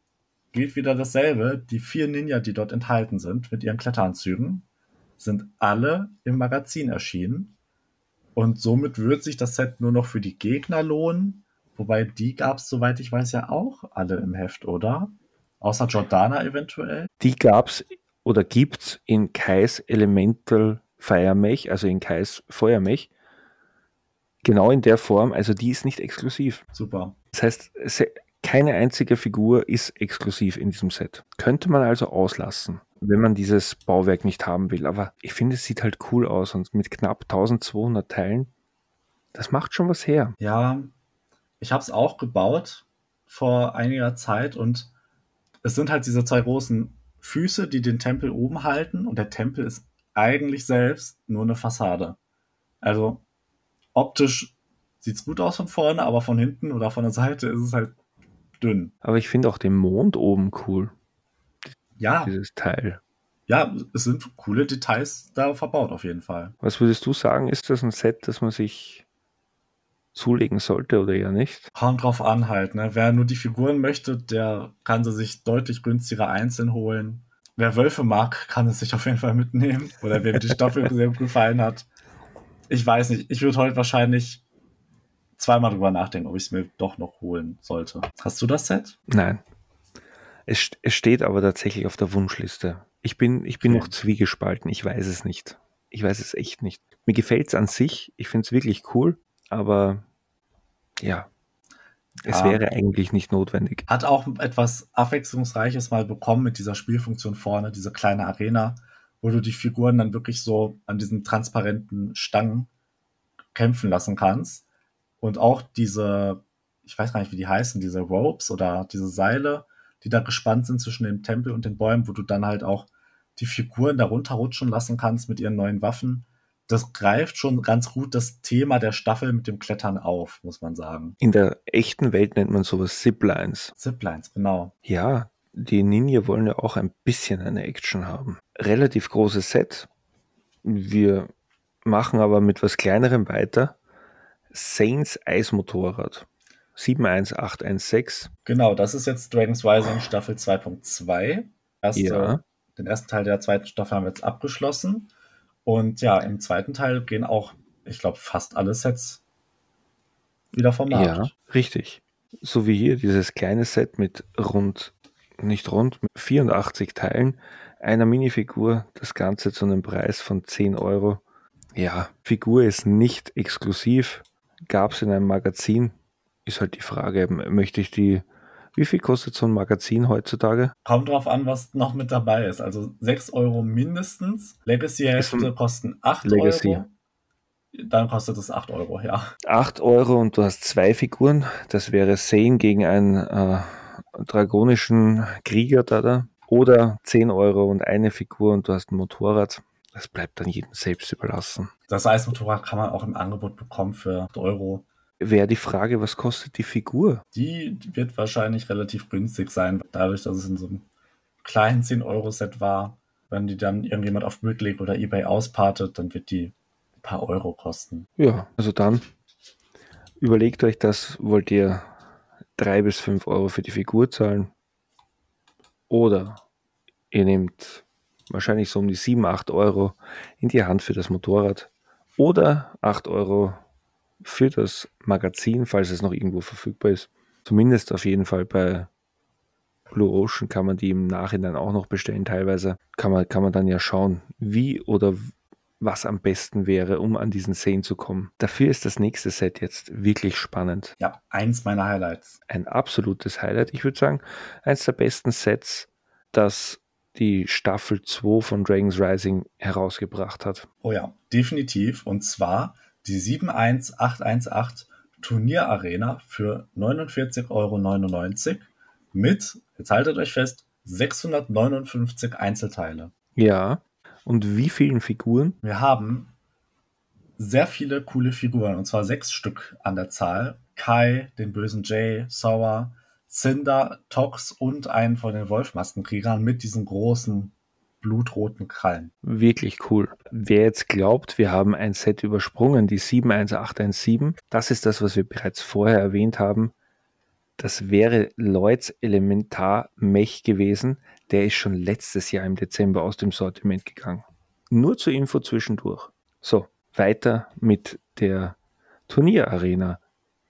[SPEAKER 2] gilt wieder dasselbe. Die vier Ninja, die dort enthalten sind, mit ihren Kletteranzügen, sind alle im Magazin erschienen. Und somit wird sich das Set nur noch für die Gegner lohnen. Wobei die gab es, soweit ich weiß, ja auch alle im Heft, oder? Außer Jordana eventuell.
[SPEAKER 1] die gab's oder gibt's in Kais Elemental Firemech, also in Kais Feuermech, genau in der Form. Also die ist nicht exklusiv.
[SPEAKER 2] Super.
[SPEAKER 1] Das heißt, se- keine einzige Figur ist exklusiv in diesem Set. Könnte man also auslassen, wenn man dieses Bauwerk nicht haben will. Aber ich finde, es sieht halt cool aus und mit knapp eintausendzweihundert Teilen, das macht schon was her.
[SPEAKER 2] Ja, ich habe es auch gebaut vor einiger Zeit und es sind halt diese zwei großen Füße, die den Tempel oben halten und der Tempel ist eigentlich selbst nur eine Fassade. Also optisch sieht's gut aus von vorne, aber von hinten oder von der Seite ist es halt dünn.
[SPEAKER 1] Aber ich finde auch den Mond oben cool,
[SPEAKER 2] Ja,
[SPEAKER 1] dieses Teil.
[SPEAKER 2] ja, es sind coole Details da verbaut auf jeden Fall.
[SPEAKER 1] Was würdest du sagen, ist das ein Set, das man sich zulegen sollte oder eher nicht?
[SPEAKER 2] Kommt drauf an halt, ne? Wer nur die Figuren möchte, der kann sie sich deutlich günstiger einzeln holen. Wer Wölfe mag, kann es sich auf jeden Fall mitnehmen. Oder wem die Staffel sehr gut gefallen hat. Ich weiß nicht, ich würde heute wahrscheinlich zweimal drüber nachdenken, ob ich es mir doch noch holen sollte. Hast du das Set?
[SPEAKER 1] Nein. Es, es steht aber tatsächlich auf der Wunschliste. Ich bin, ich bin
[SPEAKER 2] Okay.
[SPEAKER 1] noch zwiegespalten, ich weiß es nicht. Ich weiß es echt nicht. Mir gefällt es an sich, ich finde es wirklich cool, aber ja, es
[SPEAKER 2] Ja.
[SPEAKER 1] wäre eigentlich nicht notwendig.
[SPEAKER 2] Hat auch etwas Abwechslungsreiches mal bekommen mit dieser Spielfunktion vorne, diese kleine Arena, wo du die Figuren dann wirklich so an diesen transparenten Stangen kämpfen lassen kannst. Und auch diese, ich weiß gar nicht, wie die heißen, diese Ropes oder diese Seile, die da gespannt sind zwischen dem Tempel und den Bäumen, wo du dann halt auch die Figuren da runterrutschen lassen kannst mit ihren neuen Waffen. Das greift schon ganz gut das Thema der Staffel mit dem Klettern auf, muss man sagen.
[SPEAKER 1] In der echten Welt nennt man sowas Ziplines.
[SPEAKER 2] Ziplines, genau.
[SPEAKER 1] Ja, die Ninja wollen ja auch ein bisschen eine Action haben. Relativ großes Set. Wir machen aber mit was Kleinerem weiter. Saints Eismotorrad. sieben eins acht eins sechs.
[SPEAKER 2] Genau, das ist jetzt Dragon's Rising Staffel zwei Punkt zwei. Erste,
[SPEAKER 1] Ja.
[SPEAKER 2] Den ersten Teil der zweiten Staffel haben wir jetzt abgeschlossen. Und ja, im zweiten Teil gehen auch, ich glaube, fast alle Sets wieder vom Markt.
[SPEAKER 1] Ja, richtig. So wie hier dieses kleine Set mit rund, nicht rund, mit vierundachtzig Teilen, einer Minifigur, das Ganze zu einem Preis von zehn Euro. Ja, Figur ist nicht exklusiv, gab es in einem Magazin. Ist halt die Frage, möchte ich die, wie viel kostet so ein Magazin heutzutage?
[SPEAKER 2] Kommt drauf an, was noch mit dabei ist. Also sechs Euro mindestens. Legacy-Hefte kosten acht
[SPEAKER 1] Legacy.
[SPEAKER 2] Euro. Dann kostet es acht Euro, ja.
[SPEAKER 1] acht Euro und du hast zwei Figuren. Das wäre Zane gegen einen äh, dragonischen Krieger da, da. Oder zehn Euro und eine Figur und du hast ein Motorrad. Das bleibt dann jedem selbst überlassen.
[SPEAKER 2] Das Eismotorrad kann man auch im Angebot bekommen für acht Euro.
[SPEAKER 1] Wäre die Frage, was kostet die Figur?
[SPEAKER 2] Die wird wahrscheinlich relativ günstig sein, dadurch, dass es in so einem kleinen zehn Euro Set war. Wenn die dann irgendjemand auf Bricklink oder eBay auspartet, dann wird die ein paar Euro kosten.
[SPEAKER 1] Ja, also dann überlegt euch das, wollt ihr drei bis fünf Euro für die Figur zahlen? Oder ihr nehmt wahrscheinlich so um die sieben, acht Euro in die Hand für das Motorrad. Oder acht Euro für das Magazin, falls es noch irgendwo verfügbar ist. Zumindest auf jeden Fall bei Blue Ocean kann man die im Nachhinein auch noch bestellen. Teilweise kann man, kann man dann ja schauen, wie oder was am besten wäre, um an diesen Szenen zu kommen. Dafür ist das nächste Set jetzt wirklich spannend.
[SPEAKER 2] Ja, eins meiner Highlights.
[SPEAKER 1] Ein absolutes Highlight. Ich würde sagen, eins der besten Sets, das die Staffel zwei von Dragon's Rising herausgebracht hat.
[SPEAKER 2] Oh ja, definitiv. Und zwar die sieben eins acht eins acht Turnierarena für neunundvierzig Euro neunundneunzig mit, jetzt haltet euch fest, sechshundertneunundfünfzig Einzelteile.
[SPEAKER 1] Ja, und wie vielen Figuren?
[SPEAKER 2] Wir haben sehr viele coole Figuren, und zwar sechs Stück an der Zahl. Kai, den bösen Jay, Sauer, Cinder, Tox und einen von den Wolfmaskenkriegern mit diesen großen blutroten Krallen.
[SPEAKER 1] Wirklich cool. Wer jetzt glaubt, wir haben ein Set übersprungen, die sieben eins acht eins sieben, das ist das, was wir bereits vorher erwähnt haben. Das wäre Lloyds Elementar Mech gewesen. Der ist schon letztes Jahr im Dezember aus dem Sortiment gegangen. Nur zur Info zwischendurch. So, weiter mit der Turnierarena.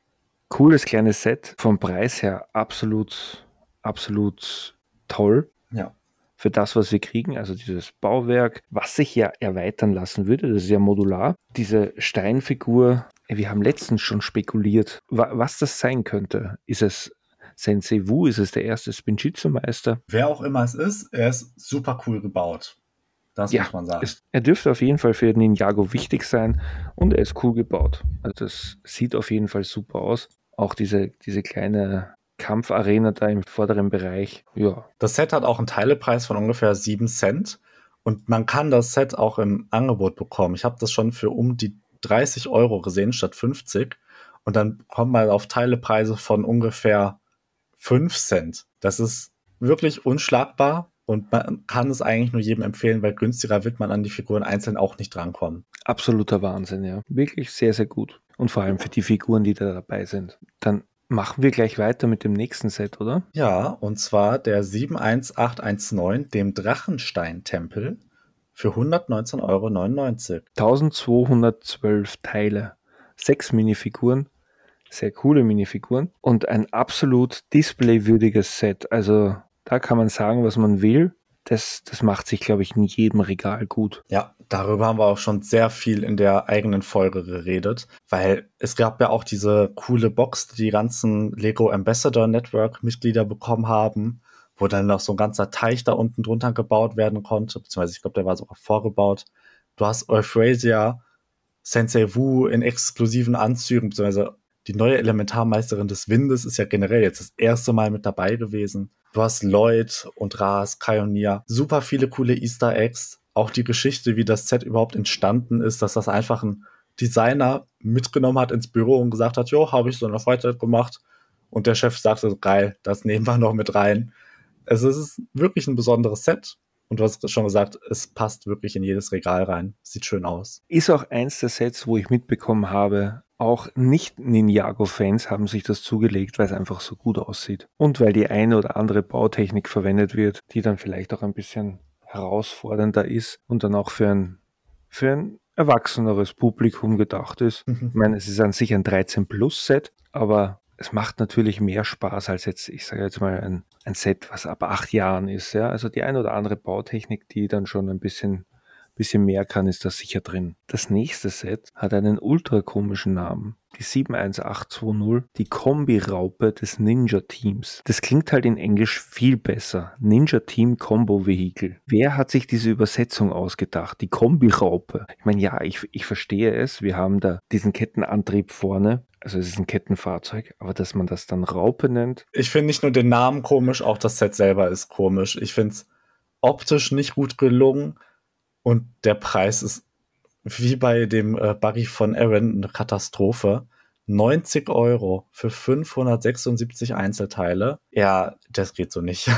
[SPEAKER 1] Cooles kleines Set. Vom Preis her absolut, absolut toll.
[SPEAKER 2] Ja.
[SPEAKER 1] Für das, was wir kriegen, also dieses Bauwerk, was sich ja erweitern lassen würde, das ist ja modular. Diese Steinfigur, wir haben letztens schon spekuliert, was das sein könnte. Ist es Sensei Wu? Ist es der erste Spinjitzu-Meister?
[SPEAKER 2] Wer auch immer es ist, er ist super cool gebaut. Das
[SPEAKER 1] ja,
[SPEAKER 2] muss man sagen.
[SPEAKER 1] Es, er dürfte auf jeden Fall für Ninjago wichtig sein und er ist cool gebaut. Also das sieht auf jeden Fall super aus. Auch diese, diese kleine Kampfarena da im vorderen Bereich. Ja.
[SPEAKER 2] Das Set hat auch einen Teilepreis von ungefähr sieben Cent und man kann das Set auch im Angebot bekommen. Ich habe das schon für um die dreißig Euro gesehen statt fünfzig und dann kommt man auf Teilepreise von ungefähr fünf Cent. Das ist wirklich unschlagbar Und man kann es eigentlich nur jedem empfehlen, weil günstiger wird man an die Figuren einzeln auch nicht drankommen.
[SPEAKER 1] Absoluter Wahnsinn, ja. Wirklich sehr, sehr gut. Und vor allem für die Figuren, die da dabei sind. Dann machen wir gleich weiter mit dem nächsten Set, oder?
[SPEAKER 2] Ja, und zwar der sieben eins acht eins neun, dem Drachenstein-Tempel, für hundertneunzehn Euro neunundneunzig.
[SPEAKER 1] eintausendzweihundertzwölf Teile, sechs Minifiguren, sehr coole Minifiguren und ein absolut displaywürdiges Set. Also da kann man sagen, was man will. Das, das macht sich, glaube ich, in jedem Regal gut.
[SPEAKER 2] Ja, darüber haben wir auch schon sehr viel in der eigenen Folge geredet, weil es gab ja auch diese coole Box, die die ganzen Lego Ambassador Network Mitglieder bekommen haben, wo dann noch so ein ganzer Teich da unten drunter gebaut werden konnte, beziehungsweise ich glaube, der war sogar vorgebaut. Du hast Euphrasia, Sensei Wu in exklusiven Anzügen, beziehungsweise die neue Elementarmeisterin des Windes ist ja generell jetzt das erste Mal mit dabei gewesen. Du hast Lloyd und Ras, Pioneer, super viele coole Easter Eggs. Auch die Geschichte, wie das Set überhaupt entstanden ist, dass das einfach ein Designer mitgenommen hat ins Büro und gesagt hat, jo, habe ich so in der Freizeit gemacht. Und der Chef sagte, geil, das nehmen wir noch mit rein. Also es ist wirklich ein besonderes Set. Und du hast schon gesagt, es passt wirklich in jedes Regal rein. Sieht schön aus.
[SPEAKER 1] Ist auch eins der Sets, wo ich mitbekommen habe, auch Nicht-Ninjago-Fans haben sich das zugelegt, weil es einfach so gut aussieht. Und weil die eine oder andere Bautechnik verwendet wird, die dann vielleicht auch ein bisschen herausfordernder ist und dann auch für ein, für ein erwachseneres Publikum gedacht ist. Ich meine, es ist an sich ein dreizehn Plus Set, aber es macht natürlich mehr Spaß als jetzt, ich sage jetzt mal, ein, ein Set, was ab acht Jahren ist. Ja? Also die eine oder andere Bautechnik, die dann schon ein bisschen bisschen mehr kann, ist da sicher drin. Das nächste Set hat einen ultra komischen Namen. Die sieben eins acht zwei null, die Kombi-Raupe des Ninja-Teams. Das klingt halt in Englisch viel besser. Ninja-Team Combo Vehicle. Wer hat sich diese Übersetzung ausgedacht? Die Kombi-Raupe. Ich meine, ja, ich, ich verstehe es. Wir haben da diesen Kettenantrieb vorne. Also es ist ein Kettenfahrzeug, aber dass man das dann Raupe nennt.
[SPEAKER 2] Ich finde nicht nur den Namen komisch, auch das Set selber ist komisch. Ich finde es optisch nicht gut gelungen. Und der Preis ist wie bei dem äh, Buggy von Aaron eine Katastrophe. neunzig Euro für fünfhundertsechsundsiebzig Einzelteile. Ja, das geht so nicht.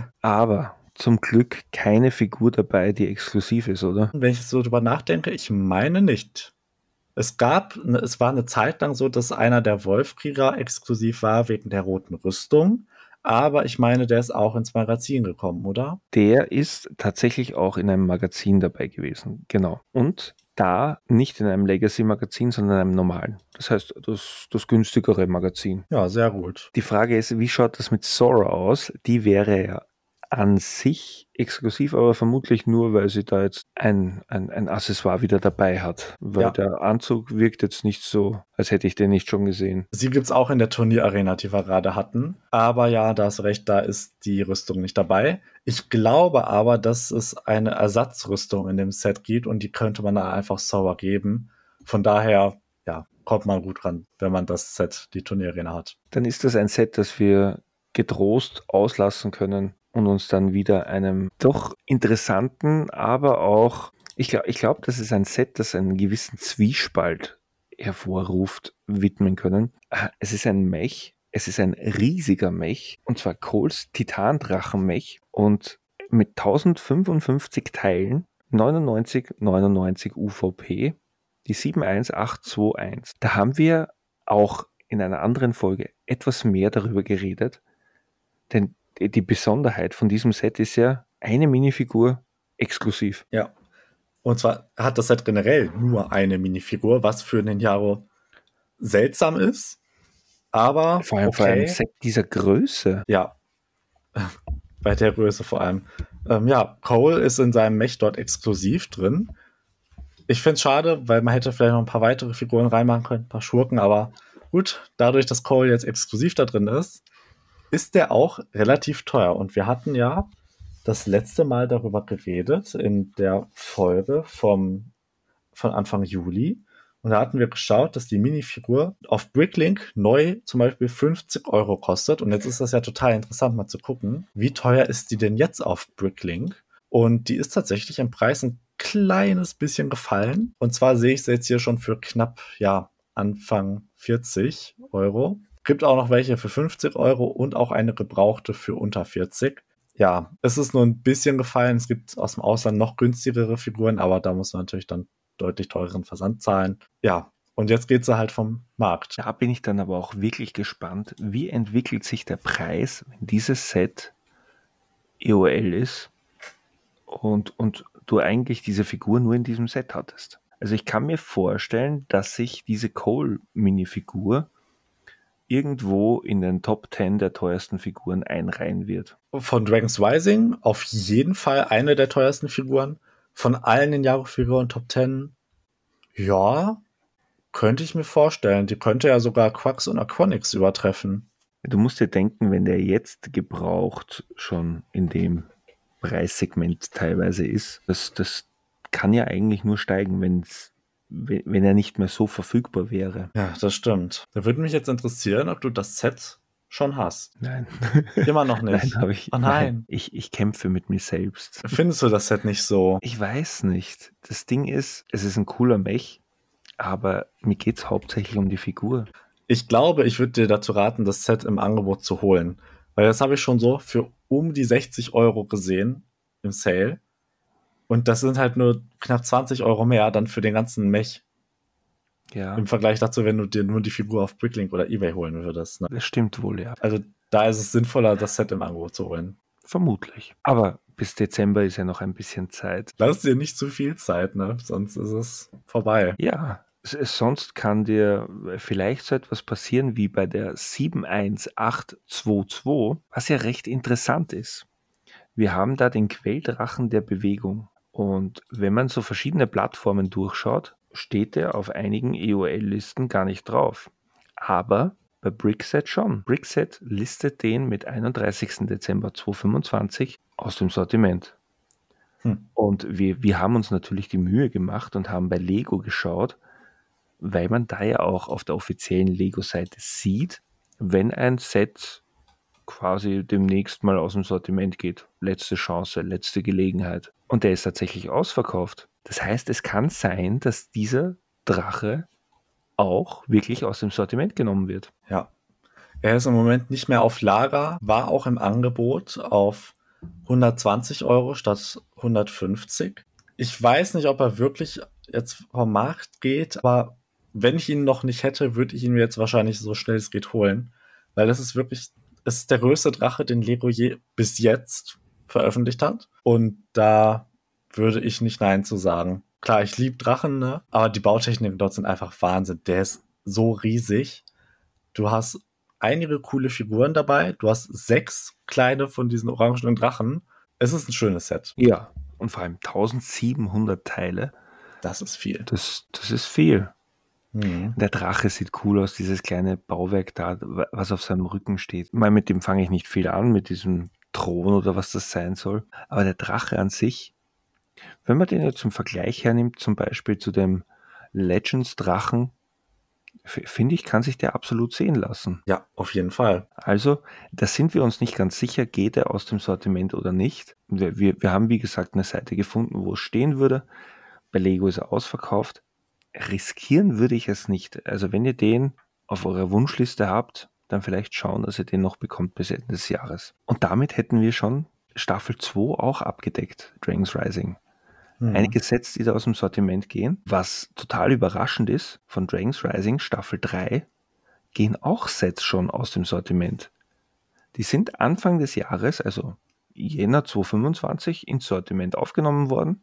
[SPEAKER 1] Aber zum Glück keine Figur dabei, die exklusiv ist, oder?
[SPEAKER 2] Wenn ich so drüber nachdenke, ich meine nicht. Es gab, es war eine Zeit lang so, dass einer der Wolfkrieger exklusiv war wegen der roten Rüstung. Aber ich meine, der ist auch ins Magazin gekommen, oder?
[SPEAKER 1] Der ist tatsächlich auch in einem Magazin dabei gewesen, genau. Und da nicht in einem Legacy-Magazin, sondern in einem normalen. Das heißt, das, das günstigere Magazin.
[SPEAKER 2] Ja, sehr gut.
[SPEAKER 1] Die Frage ist, wie schaut das mit Sora aus? Die wäre ja an sich exklusiv, aber vermutlich nur, weil sie da jetzt ein, ein, ein Accessoire wieder dabei hat. Weil
[SPEAKER 2] Ja.
[SPEAKER 1] der Anzug wirkt jetzt nicht so, als hätte ich den nicht schon gesehen.
[SPEAKER 2] Sie gibt's auch in der Turnierarena, die wir gerade hatten. Aber ja, da hast recht, da ist die Rüstung nicht dabei. Ich glaube aber, dass es eine Ersatzrüstung in dem Set gibt und die könnte man da einfach Sora geben. Von daher, ja, kommt man gut ran, wenn man das Set, die Turnierarena hat.
[SPEAKER 1] Dann ist das ein Set, das wir getrost auslassen können und uns dann wieder einem doch interessanten, aber auch, ich glaube, ich glaube, das ist ein Set, das einen gewissen Zwiespalt hervorruft, widmen können. Es ist ein Mech, es ist ein riesiger Mech, und zwar Coles Titandrachen-Mech und mit tausendfünfundfünfzig Teilen, neunundneunzig neunundneunzig U V P, die sieben eins acht zwei eins. Da haben wir auch in einer anderen Folge etwas mehr darüber geredet, denn die Besonderheit von diesem Set ist ja eine Minifigur exklusiv.
[SPEAKER 2] Ja. Und zwar hat das Set generell nur eine Minifigur, was für Ninjago seltsam ist. Aber
[SPEAKER 1] Vor allem
[SPEAKER 2] okay.
[SPEAKER 1] Vor einem Set dieser Größe.
[SPEAKER 2] Ja. Bei der Größe vor allem. Ähm, ja, Cole ist in seinem Mech dort exklusiv drin. Ich finde es schade, weil man hätte vielleicht noch ein paar weitere Figuren reinmachen können, ein paar Schurken, aber gut, dadurch, dass Cole jetzt exklusiv da drin ist, ist der auch relativ teuer. Und wir hatten ja das letzte Mal darüber geredet in der Folge vom, von Anfang Juli. Und da hatten wir geschaut, dass die Minifigur auf Bricklink neu zum Beispiel fünfzig Euro kostet. Und jetzt ist das ja total interessant, mal zu gucken, wie teuer ist die denn jetzt auf Bricklink? Und die ist tatsächlich im Preis ein kleines bisschen gefallen. Und zwar sehe ich sie jetzt hier schon für knapp, ja, Anfang vierzig Euro. Gibt auch noch welche für fünfzig Euro und auch eine gebrauchte für unter vierzig. Ja, es ist nur ein bisschen gefallen. Es gibt aus dem Ausland noch günstigere Figuren, aber da muss man natürlich dann deutlich teureren Versand zahlen. Ja, und jetzt geht sie halt vom Markt.
[SPEAKER 1] Da bin ich dann aber auch wirklich gespannt, wie entwickelt sich der Preis, wenn dieses Set E O L ist und, und du eigentlich diese Figur nur in diesem Set hattest. Also ich kann mir vorstellen, dass sich diese Cole-Minifigur irgendwo in den Top zehn der teuersten Figuren einreihen wird.
[SPEAKER 2] Von Dragon's Rising auf jeden Fall eine der teuersten Figuren. Von allen den Jahre-Figuren Top zehn, ja, könnte ich mir vorstellen. Die könnte ja sogar Quacks und Aquonix übertreffen.
[SPEAKER 1] Du musst dir denken, wenn der jetzt gebraucht schon in dem Preissegment teilweise ist, das, das kann ja eigentlich nur steigen, wenn's, wenn er nicht mehr so verfügbar wäre.
[SPEAKER 2] Ja, das stimmt. Da würde mich jetzt interessieren, ob du das Set schon hast.
[SPEAKER 1] Nein.
[SPEAKER 2] Immer noch nicht.
[SPEAKER 1] Nein, habe ich.
[SPEAKER 2] Oh nein.
[SPEAKER 1] Ich, ich kämpfe mit mir selbst.
[SPEAKER 2] Findest du das Set nicht so?
[SPEAKER 1] Ich weiß nicht. Das Ding ist, es ist ein cooler Mech, aber mir geht es hauptsächlich um die Figur.
[SPEAKER 2] Ich glaube, ich würde dir dazu raten, das Set im Angebot zu holen. Weil das habe ich schon so für um die sechzig Euro gesehen im Sale. Und das sind halt nur knapp zwanzig Euro mehr dann für den ganzen Mech.
[SPEAKER 1] Ja.
[SPEAKER 2] Im Vergleich dazu, wenn du dir nur die Figur auf Bricklink oder eBay holen würdest. Ne?
[SPEAKER 1] Das stimmt wohl, ja.
[SPEAKER 2] Also da ist es sinnvoller, das Set im Angebot zu holen.
[SPEAKER 1] Vermutlich. Aber bis Dezember ist ja noch ein bisschen Zeit.
[SPEAKER 2] Lass dir nicht zu viel Zeit, ne? Sonst ist es vorbei.
[SPEAKER 1] Ja, s- sonst kann dir vielleicht so etwas passieren wie bei der sieben eins acht zwei zwei, was ja recht interessant ist. Wir haben da den Quelldrachen der Bewegung. Und wenn man so verschiedene Plattformen durchschaut, steht er auf einigen E O L-Listen gar nicht drauf. Aber bei Brickset schon. Brickset listet den mit einunddreißigsten Dezember zweitausendfünfundzwanzig aus dem Sortiment.
[SPEAKER 2] Hm.
[SPEAKER 1] Und wir, wir haben uns natürlich die Mühe gemacht und haben bei Lego geschaut, weil man da ja auch auf der offiziellen Lego-Seite sieht, wenn ein Set quasi demnächst mal aus dem Sortiment geht. Letzte Chance, letzte Gelegenheit. Und der ist tatsächlich ausverkauft. Das heißt, es kann sein, dass dieser Drache auch wirklich aus dem Sortiment genommen wird.
[SPEAKER 2] Ja. Er ist im Moment nicht mehr auf Lager, war auch im Angebot auf hundertzwanzig Euro statt hundertfünfzig. Ich weiß nicht, ob er wirklich jetzt vom Markt geht, aber wenn ich ihn noch nicht hätte, würde ich ihn mir jetzt wahrscheinlich so schnell es geht holen. Weil das ist wirklich, es ist der größte Drache, den Lego je bis jetzt veröffentlicht hat. Und da würde ich nicht Nein zu sagen. Klar, ich liebe Drachen, ne? Aber die Bautechniken dort sind einfach Wahnsinn. Der ist so riesig. Du hast einige coole Figuren dabei. Du hast sechs kleine von diesen orangenen Drachen. Es ist ein schönes Set.
[SPEAKER 1] Ja, und vor allem eintausendsiebenhundert Teile.
[SPEAKER 2] Das ist viel.
[SPEAKER 1] Das, das ist viel.
[SPEAKER 2] Mhm.
[SPEAKER 1] Der Drache sieht cool aus, dieses kleine Bauwerk da, was auf seinem Rücken steht. Mal mit dem fange ich nicht viel an, mit diesem Thron oder was das sein soll. Aber der Drache an sich, wenn man den jetzt zum Vergleich hernimmt, zum Beispiel zu dem Legends-Drachen, f- finde ich, kann sich der absolut sehen lassen.
[SPEAKER 2] Ja, auf jeden Fall.
[SPEAKER 1] Also, da sind wir uns nicht ganz sicher, geht er aus dem Sortiment oder nicht. Wir, wir, wir haben, wie gesagt, eine Seite gefunden, wo es stehen würde. Bei Lego ist er ausverkauft. Riskieren würde ich es nicht. Also wenn ihr den auf eurer Wunschliste habt, dann vielleicht schauen, dass ihr den noch bekommt bis Ende des Jahres. Und damit hätten wir schon Staffel zwei auch abgedeckt, Dragon's Rising.
[SPEAKER 2] Mhm.
[SPEAKER 1] Einige Sets, die da aus dem Sortiment gehen. Was total überraschend ist, von Dragon's Rising Staffel drei gehen auch Sets schon aus dem Sortiment. Die sind Anfang des Jahres, also Jänner zweitausendfünfundzwanzig, ins Sortiment aufgenommen worden.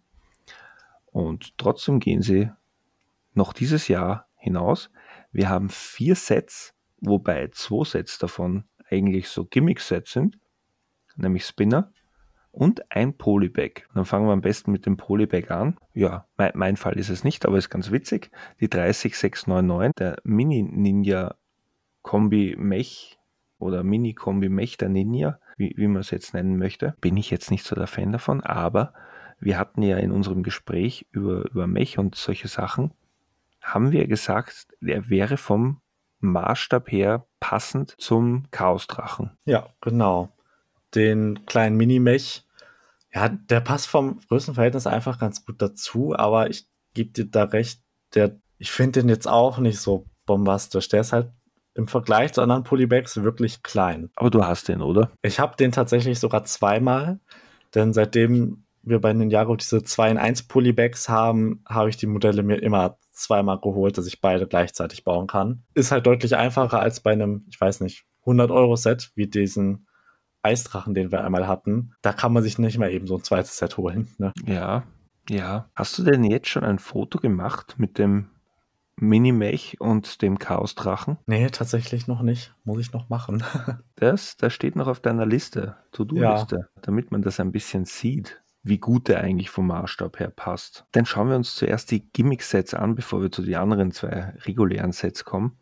[SPEAKER 1] Und trotzdem gehen sie noch dieses Jahr hinaus. Wir haben vier Sets, wobei zwei Sets davon eigentlich so Gimmick-Sets sind, nämlich Spinner und ein Polybag. Dann fangen wir am besten mit dem Polybag an. Ja, mein, mein Fall ist es nicht, aber ist ganz witzig. Die dreißig sechs neun neun, der Mini-Ninja Kombi Mech oder Mini-Kombi Mech der Ninja, wie, wie man es jetzt nennen möchte, bin ich jetzt nicht so der Fan davon, aber wir hatten ja in unserem Gespräch über, über Mech und solche Sachen, haben wir gesagt, er wäre vom Maßstab her passend zum Chaosdrachen.
[SPEAKER 2] Ja, genau. Den kleinen Minimech, ja, der passt vom Größenverhältnis einfach ganz gut dazu, aber ich gebe dir da recht, der, ich finde den jetzt auch nicht so bombastisch. Der ist halt im Vergleich zu anderen Polybags wirklich klein.
[SPEAKER 1] Aber du hast den, oder?
[SPEAKER 2] Ich habe den tatsächlich sogar zweimal, denn seitdem wir bei Ninjago diese zwei in eins Polybags haben, habe ich die Modelle mir immer zweimal geholt, dass ich beide gleichzeitig bauen kann. Ist halt deutlich einfacher als bei einem, ich weiß nicht, hundert Euro Set wie diesen Eisdrachen, den wir einmal hatten. Da kann man sich nicht mehr eben so ein zweites Set holen. Ne?
[SPEAKER 1] Ja, ja. Hast du denn jetzt schon ein Foto gemacht mit dem Minimech und dem Chaosdrachen?
[SPEAKER 2] Nee, tatsächlich noch nicht. Muss ich noch machen.
[SPEAKER 1] Das, das steht noch auf deiner Liste, To-Do-Liste, ja. Damit man das ein bisschen sieht, wie gut der eigentlich vom Maßstab her passt. Dann schauen wir uns zuerst die Gimmick-Sets an, bevor wir zu den anderen zwei regulären Sets kommen.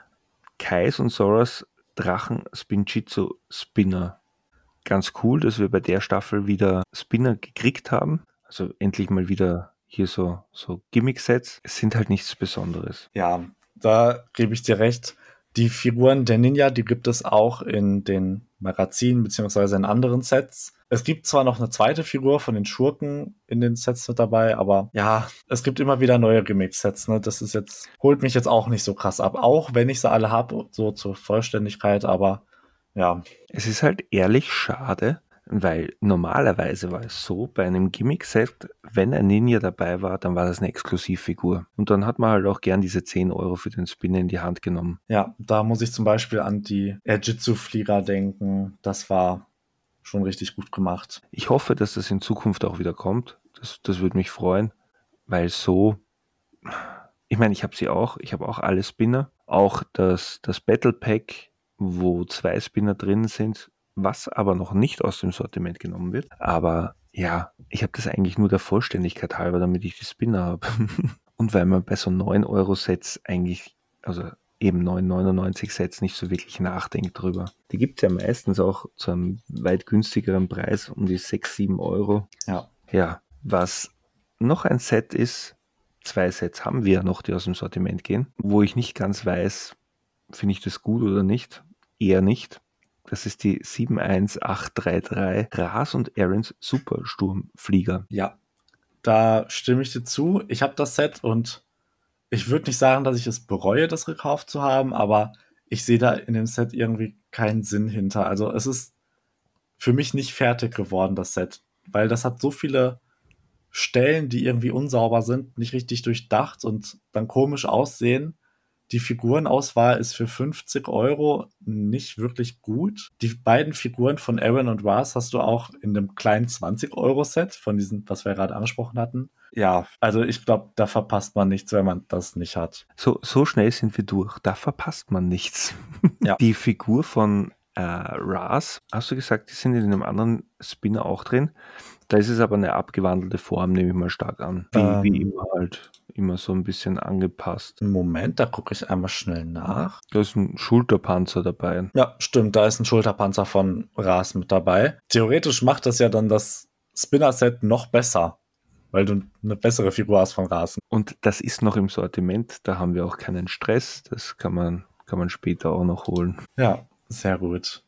[SPEAKER 1] Kais und Soras Drachen Spinjitzu Spinner. Ganz cool, dass wir bei der Staffel wieder Spinner gekriegt haben. Also endlich mal wieder hier so, so Gimmick-Sets. Es sind halt nichts Besonderes.
[SPEAKER 2] Ja, da gebe ich dir recht. Die Figuren der Ninja, die gibt es auch in den Magazinen beziehungsweise in anderen Sets. Es gibt zwar noch eine zweite Figur von den Schurken in den Sets mit dabei, aber ja, es gibt immer wieder neue Gimmick-Sets. Ne? Das ist jetzt, holt mich jetzt auch nicht so krass ab. Auch wenn ich sie alle habe, so zur Vollständigkeit, aber ja.
[SPEAKER 1] Es ist halt ehrlich schade, weil normalerweise war es so, bei einem Gimmick-Set, wenn ein Ninja dabei war, dann war das eine Exklusivfigur. Und dann hat man halt auch gern diese zehn Euro für den Spinner in die Hand genommen.
[SPEAKER 2] Ja, da muss ich zum Beispiel an die Aijitsu-Flieger denken. Das war schon richtig gut gemacht.
[SPEAKER 1] Ich hoffe, dass das in Zukunft auch wieder kommt. Das, das würde mich freuen, weil so, ich meine, ich habe sie auch, ich habe auch alle Spinner. Auch das, das Battle Pack, wo zwei Spinner drin sind, was aber noch nicht aus dem Sortiment genommen wird. Aber ja, ich habe das eigentlich nur der Vollständigkeit halber, damit ich die Spinner habe. Und weil man bei so neun Euro Sets eigentlich, also eben neun neunundneunzig Sets nicht so wirklich nachdenkt drüber. Die gibt es ja meistens auch zu einem weit günstigeren Preis, um die sechs, sieben Euro.
[SPEAKER 2] Ja.
[SPEAKER 1] Ja, was noch ein Set ist, zwei Sets haben wir noch, die aus dem Sortiment gehen, wo ich nicht ganz weiß, finde ich das gut oder nicht. Eher nicht. Das ist die sieben eins acht drei drei Ras und Aarons Supersturmflieger.
[SPEAKER 2] Ja, da stimme ich dir zu. Ich habe das Set und ich würde nicht sagen, dass ich es bereue, das gekauft zu haben, aber ich sehe da in dem Set irgendwie keinen Sinn hinter. Also es ist für mich nicht fertig geworden, das Set, weil das hat so viele Stellen, die irgendwie unsauber sind, nicht richtig durchdacht und dann komisch aussehen. Die Figurenauswahl ist für fünfzig Euro nicht wirklich gut. Die beiden Figuren von Aaron und Ras hast du auch in einem kleinen zwanzig Euro Set von diesen, was wir gerade angesprochen hatten. Ja, also ich glaube, da verpasst man nichts, wenn man das nicht hat.
[SPEAKER 1] So, so schnell sind wir durch. Da verpasst man nichts.
[SPEAKER 2] Ja.
[SPEAKER 1] Die Figur von äh, Ras, hast du gesagt, die sind in einem anderen Spinner auch drin. Da ist es aber eine abgewandelte Form, nehme ich mal stark an. Wie, ähm, wie immer halt. Immer so ein bisschen angepasst.
[SPEAKER 2] Moment, da gucke ich einmal schnell nach.
[SPEAKER 1] Da ist ein Schulterpanzer dabei.
[SPEAKER 2] Ja, stimmt, da ist ein Schulterpanzer von Ras mit dabei. Theoretisch macht das ja dann das Spinner-Set noch besser, weil du eine bessere Figur hast von Ras.
[SPEAKER 1] Und das ist noch im Sortiment, da haben wir auch keinen Stress. Das kann man, kann man später auch noch holen.
[SPEAKER 2] Ja, sehr gut.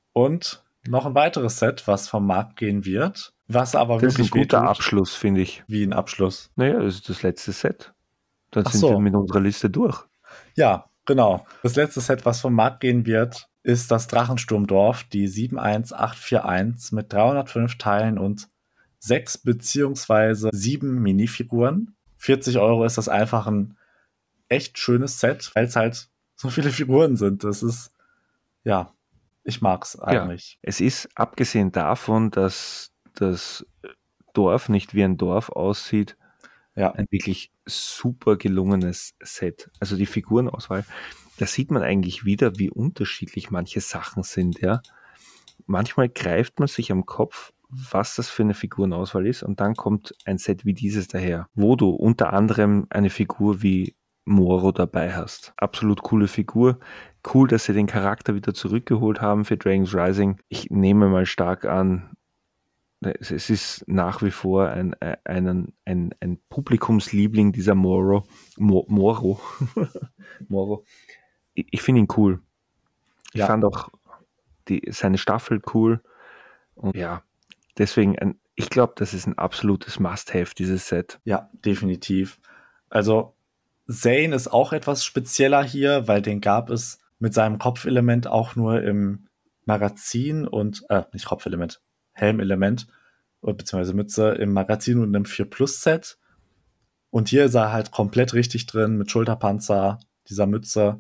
[SPEAKER 2] Und noch ein weiteres Set, was vom Markt gehen wird. Was aber
[SPEAKER 1] das
[SPEAKER 2] wirklich
[SPEAKER 1] ist ein guter
[SPEAKER 2] wehtut.
[SPEAKER 1] Abschluss, finde ich.
[SPEAKER 2] Wie ein Abschluss?
[SPEAKER 1] Naja, das ist das letzte Set. Dann
[SPEAKER 2] Ach
[SPEAKER 1] sind
[SPEAKER 2] so.
[SPEAKER 1] wir mit unserer Liste durch.
[SPEAKER 2] Ja, genau. Das letzte Set, was vom Markt gehen wird, ist das Drachensturmdorf, die sieben eins acht vier eins mit dreihundertfünf Teilen und sechs beziehungsweise sieben Minifiguren. vierzig Euro ist das einfach ein echt schönes Set, weil es halt so viele Figuren sind. Das ist, ja, ich mag's eigentlich.
[SPEAKER 1] Ja, es ist, abgesehen davon, dass das Dorf nicht wie ein Dorf aussieht,
[SPEAKER 2] ja.
[SPEAKER 1] ein wirklich super gelungenes Set. Also die Figurenauswahl, da sieht man eigentlich wieder, wie unterschiedlich manche Sachen sind. Ja, manchmal greift man sich am Kopf, was das für eine Figurenauswahl ist, und dann kommt ein Set wie dieses daher, wo du unter anderem eine Figur wie Moro dabei hast. Absolut coole Figur. Cool, dass sie den Charakter wieder zurückgeholt haben für Dragon's Rising. Ich nehme mal stark an, es ist nach wie vor ein, ein, ein, ein Publikumsliebling, dieser Moro. Mo, Moro. Moro. Ich, ich finde ihn cool. Ich
[SPEAKER 2] Ja.
[SPEAKER 1] fand auch die, seine Staffel cool. Und ja, deswegen, ein, ich glaube, das ist ein absolutes Must-Have, dieses Set.
[SPEAKER 2] Ja, definitiv. Also Zane ist auch etwas spezieller hier, weil den gab es mit seinem Kopfelement auch nur im Magazin und, äh, nicht Kopfelement, Helmelement, beziehungsweise Mütze im Magazin und im vier Plus Set. Und hier ist er halt komplett richtig drin mit Schulterpanzer, dieser Mütze.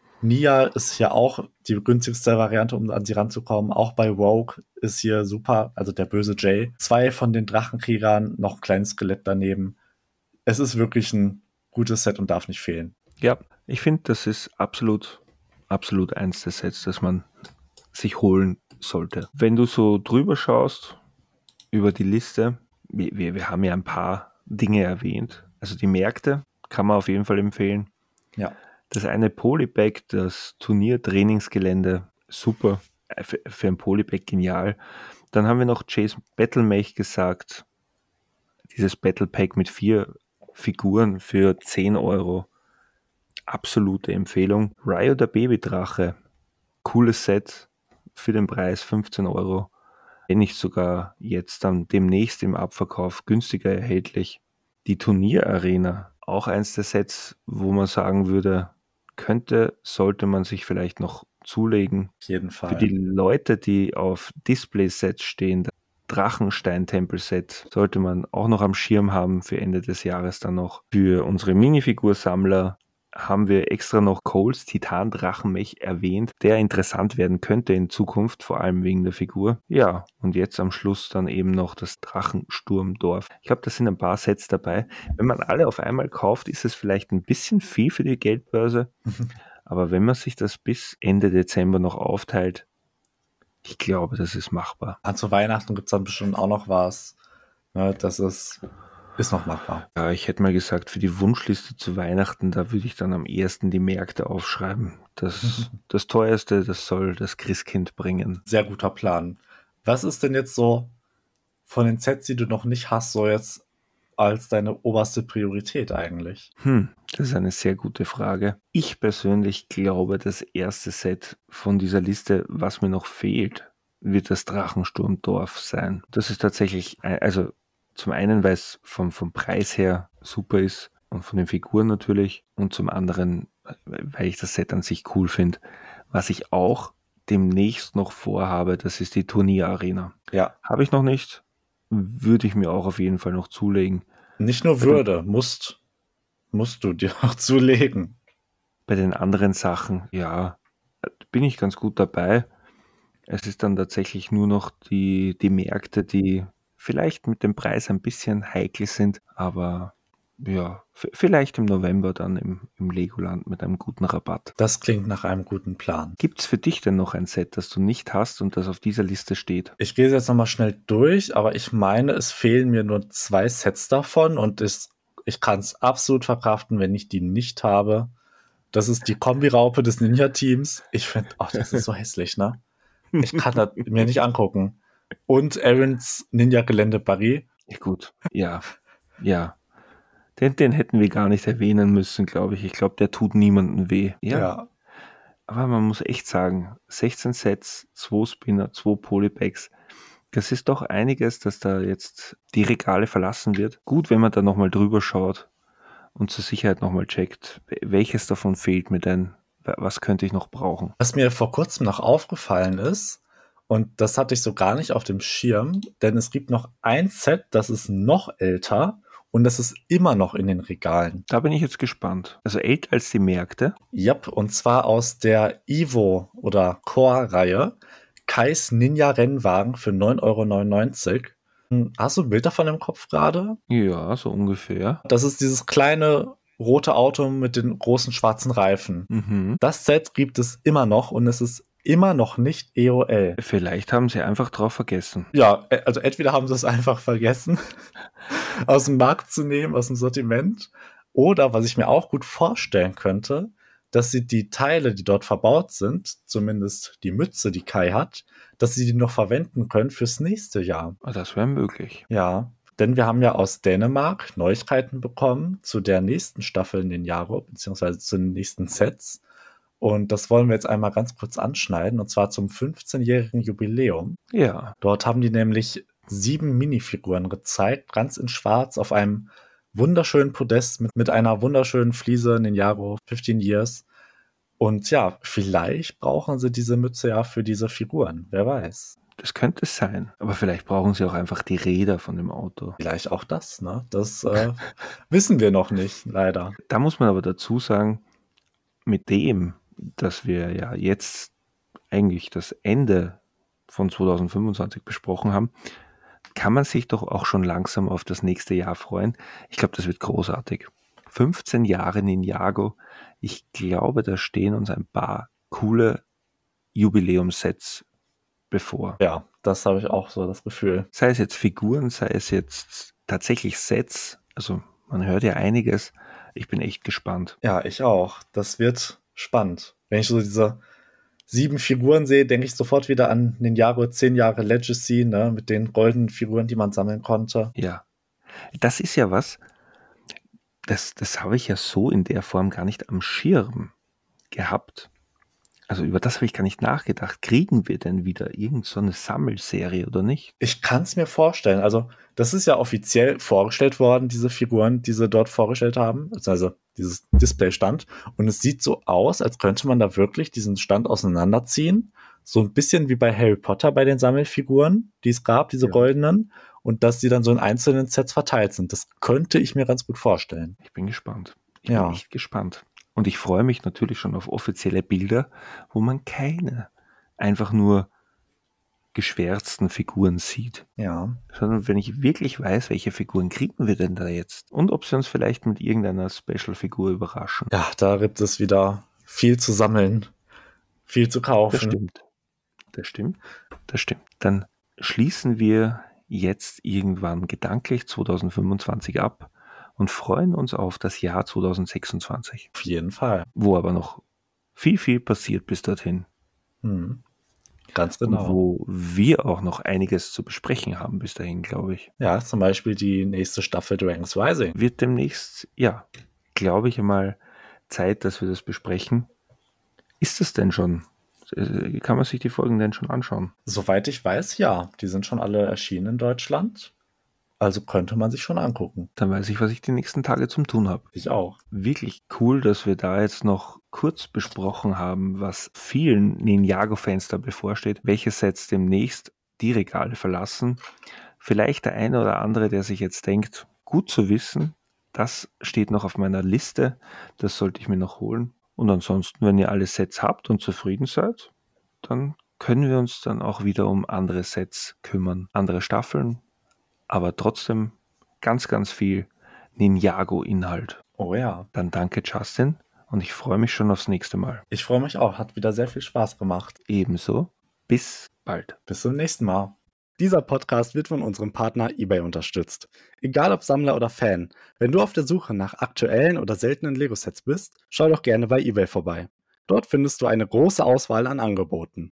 [SPEAKER 2] Nia ist hier auch die günstigste Variante, um an sie ranzukommen. Auch bei Rogue ist hier super, also der böse Jay. Zwei von den Drachenkriegern, noch ein kleines Skelett daneben. Es ist wirklich ein gutes Set und darf nicht fehlen.
[SPEAKER 1] Ja, ich finde, das ist absolut, absolut eins der Sets, das man sich holen sollte. Wenn du so drüber schaust über die Liste, wir, wir, wir haben ja ein paar Dinge erwähnt. Also die Märkte kann man auf jeden Fall empfehlen.
[SPEAKER 2] Ja.
[SPEAKER 1] Das eine Polybag, das Turnier-Trainingsgelände, super. Für, für ein Polybag genial. Dann haben wir noch Chase Battlemech gesagt. Dieses Battle Pack mit vier Figuren für zehn Euro. Absolute Empfehlung. Ryo der Babydrache. Cooles Set für den Preis fünfzehn Euro. Wenn nicht sogar jetzt dann demnächst im Abverkauf günstiger erhältlich. Die Turnierarena, auch eins der Sets, wo man sagen würde, könnte, sollte man sich vielleicht noch zulegen.
[SPEAKER 2] Auf jeden Fall.
[SPEAKER 1] Für die Leute, die auf Display-Sets stehen, das Drachenstein-Tempel-Set sollte man auch noch am Schirm haben für Ende des Jahres dann noch. Für unsere Minifigursammler haben wir extra noch Coles Titan-Drachenmech erwähnt, der interessant werden könnte in Zukunft, vor allem wegen der Figur. Ja, und jetzt am Schluss dann eben noch das Drachensturmdorf. Ich glaube, da sind ein paar Sets dabei. Wenn man alle auf einmal kauft, ist es vielleicht ein bisschen viel für die Geldbörse, aber wenn man sich das bis Ende Dezember noch aufteilt, ich glaube, das ist machbar.
[SPEAKER 2] Ah, zu Weihnachten gibt es dann bestimmt auch noch was. Ne, das ist... Ist noch machbar.
[SPEAKER 1] Ja, ich hätte mal gesagt, für die Wunschliste zu Weihnachten, da würde ich dann am ersten die Märkte aufschreiben. Das, das teuerste, das soll das Christkind bringen.
[SPEAKER 2] Sehr guter Plan. Was ist denn jetzt so von den Sets, die du noch nicht hast, so jetzt als deine oberste Priorität eigentlich?
[SPEAKER 1] Hm, das ist eine sehr gute Frage. Ich persönlich glaube, das erste Set von dieser Liste, was mir noch fehlt, wird das Drachensturmdorf sein. Das ist tatsächlich, also zum einen, weil es vom, vom Preis her super ist und von den Figuren natürlich und zum anderen, weil ich das Set an sich cool finde. Was ich auch demnächst noch vorhabe, das ist die Turnierarena.
[SPEAKER 2] Ja.
[SPEAKER 1] Habe ich noch nicht, würde ich mir auch auf jeden Fall noch zulegen.
[SPEAKER 2] Nicht nur würde, musst, musst du dir auch zulegen.
[SPEAKER 1] Bei den anderen Sachen, ja, bin ich ganz gut dabei. Es ist dann tatsächlich nur noch die, die Märkte, die vielleicht mit dem Preis ein bisschen heikel sind, aber ja, f- vielleicht im November dann im, im Legoland mit einem guten Rabatt.
[SPEAKER 2] Das klingt nach einem guten Plan.
[SPEAKER 1] Gibt es für dich denn noch ein Set, das du nicht hast und das auf dieser Liste steht?
[SPEAKER 2] Ich gehe jetzt nochmal schnell durch, aber ich meine, es fehlen mir nur zwei Sets davon und es, ich kann es absolut verkraften, wenn ich die nicht habe. Das ist die Kombi-Raupe des Ninja-Teams. Ich finde, ach, das ist so hässlich, ne? Ich kann das mir nicht angucken. Und Aarons Ninja-Gelände Paris.
[SPEAKER 1] Ja, gut, ja, ja. Den, den hätten wir gar nicht erwähnen müssen, glaube ich. Ich glaube, der tut niemandem weh. Ja,
[SPEAKER 2] Ja.
[SPEAKER 1] aber man muss echt sagen, sechzehn Sets, zwei Spinner, zwei Polybags, das ist doch einiges, dass da jetzt die Regale verlassen wird. Gut, wenn man da nochmal drüber schaut und zur Sicherheit nochmal checkt, welches davon fehlt mir denn? Was könnte ich noch brauchen?
[SPEAKER 2] Was mir vor kurzem noch aufgefallen ist, und das hatte ich so gar nicht auf dem Schirm, denn es gibt noch ein Set, das ist noch älter und das ist immer noch in den Regalen.
[SPEAKER 1] Da bin ich jetzt gespannt. Also älter als die Märkte?
[SPEAKER 2] Yep, und zwar aus der Evo- oder Core-Reihe. Kais Ninja-Rennwagen für neun Euro neunundneunzig. Hast du ein Bild davon im Kopf gerade?
[SPEAKER 1] Ja, so ungefähr.
[SPEAKER 2] Das ist dieses kleine rote Auto mit den großen schwarzen Reifen.
[SPEAKER 1] Mhm.
[SPEAKER 2] Das Set gibt es immer noch und es ist immer noch nicht E O L.
[SPEAKER 1] Vielleicht haben sie einfach drauf vergessen.
[SPEAKER 2] Ja, also entweder haben sie es einfach vergessen, aus dem Markt zu nehmen, aus dem Sortiment, oder was ich mir auch gut vorstellen könnte, dass sie die Teile, die dort verbaut sind, zumindest die Mütze, die Kai hat, dass sie die noch verwenden können fürs nächste Jahr.
[SPEAKER 1] Das wäre möglich.
[SPEAKER 2] Ja, denn wir haben ja aus Dänemark Neuigkeiten bekommen zu der nächsten Staffel in den Jahren, beziehungsweise zu den nächsten Sets. Und das wollen wir jetzt einmal ganz kurz anschneiden, und zwar zum fünfzehnjährigen Jubiläum.
[SPEAKER 1] Ja.
[SPEAKER 2] Dort haben die nämlich sieben Minifiguren gezeigt, ganz in schwarz, auf einem wunderschönen Podest mit, mit einer wunderschönen Fliese in den Jahren fifteen Years. Und ja, vielleicht brauchen sie diese Mütze ja für diese Figuren. Wer weiß.
[SPEAKER 1] Das könnte es sein. Aber vielleicht brauchen sie auch einfach die Räder von dem Auto.
[SPEAKER 2] Vielleicht auch das, ne? Das äh, wissen wir noch nicht, leider.
[SPEAKER 1] Da muss man aber dazu sagen, mit dem, dass wir ja jetzt eigentlich das Ende von zwanzig fünfundzwanzig besprochen haben, kann man sich doch auch schon langsam auf das nächste Jahr freuen. Ich glaube, das wird großartig. fünfzehn Jahre Ninjago. Ich glaube, da stehen uns ein paar coole Jubiläumssets bevor.
[SPEAKER 2] Ja, das habe ich auch so das Gefühl.
[SPEAKER 1] Sei es jetzt Figuren, sei es jetzt tatsächlich Sets. Also man hört ja einiges. Ich bin echt gespannt.
[SPEAKER 2] Ja, ich auch. Das wird spannend. Wenn ich so diese sieben Figuren sehe, denke ich sofort wieder an Ninjago zehn Jahre Legacy, ne, mit den goldenen Figuren, die man sammeln konnte.
[SPEAKER 1] Ja, das ist ja was, das, das habe ich ja so in der Form gar nicht am Schirm gehabt. Also über das habe ich gar nicht nachgedacht. Kriegen wir denn wieder irgend so eine Sammelserie oder nicht?
[SPEAKER 2] Ich kann es mir vorstellen. Also das ist ja offiziell vorgestellt worden, diese Figuren, die sie dort vorgestellt haben. Also dieses Displaystand. Und es sieht so aus, als könnte man da wirklich diesen Stand auseinanderziehen. So ein bisschen wie bei Harry Potter bei den Sammelfiguren, die es gab, diese
[SPEAKER 1] Ja.
[SPEAKER 2] goldenen. Und dass die dann so in einzelnen Sets verteilt sind. Das könnte ich mir ganz gut vorstellen.
[SPEAKER 1] Ich bin gespannt. Ich
[SPEAKER 2] Ja.
[SPEAKER 1] bin echt gespannt. Und ich freue mich natürlich schon auf offizielle Bilder, wo man keine einfach nur geschwärzten Figuren sieht.
[SPEAKER 2] Ja.
[SPEAKER 1] Sondern wenn ich wirklich weiß, welche Figuren kriegen wir denn da jetzt? Und ob sie uns vielleicht mit irgendeiner Special-Figur überraschen.
[SPEAKER 2] Ja, da gibt es wieder viel zu sammeln, viel zu kaufen.
[SPEAKER 1] Das stimmt. Das stimmt. Das stimmt. Dann schließen wir jetzt irgendwann gedanklich zwanzig fünfundzwanzig ab und freuen uns auf das Jahr zwanzig sechsundzwanzig.
[SPEAKER 2] Auf jeden Fall.
[SPEAKER 1] Wo aber noch viel, viel passiert bis dorthin.
[SPEAKER 2] Hm. Ganz
[SPEAKER 1] Und
[SPEAKER 2] genau.
[SPEAKER 1] wo wir auch noch einiges zu besprechen haben bis dahin, glaube ich.
[SPEAKER 2] Ja, zum Beispiel die nächste Staffel Dragons Rising.
[SPEAKER 1] Wird demnächst, ja, glaube ich einmal Zeit, dass wir das besprechen. Ist es denn schon? Äh, Kann man sich die Folgen denn schon anschauen?
[SPEAKER 2] Soweit ich weiß, ja. Die sind schon alle erschienen in Deutschland. Also könnte man sich schon angucken.
[SPEAKER 1] Dann weiß ich, was ich die nächsten Tage zum tun habe.
[SPEAKER 2] Ich auch.
[SPEAKER 1] Wirklich cool, dass wir da jetzt noch kurz besprochen haben, was vielen Ninjago-Fans da bevorsteht, welche Sets demnächst die Regale verlassen. Vielleicht der eine oder andere, der sich jetzt denkt, gut zu wissen, das steht noch auf meiner Liste, das sollte ich mir noch holen. Und ansonsten, wenn ihr alle Sets habt und zufrieden seid, dann können wir uns dann auch wieder um andere Sets kümmern, andere Staffeln, aber trotzdem ganz, ganz viel Ninjago-Inhalt.
[SPEAKER 2] Oh ja.
[SPEAKER 1] Dann danke Justin und ich freue mich schon aufs nächste Mal.
[SPEAKER 2] Ich freue mich auch. Hat wieder sehr viel Spaß gemacht.
[SPEAKER 1] Ebenso. Bis bald.
[SPEAKER 2] Bis zum nächsten Mal. Dieser Podcast wird von unserem Partner eBay unterstützt. Egal ob Sammler oder Fan, wenn du auf der Suche nach aktuellen oder seltenen Lego-Sets bist, schau doch gerne bei eBay vorbei. Dort findest du eine große Auswahl an Angeboten.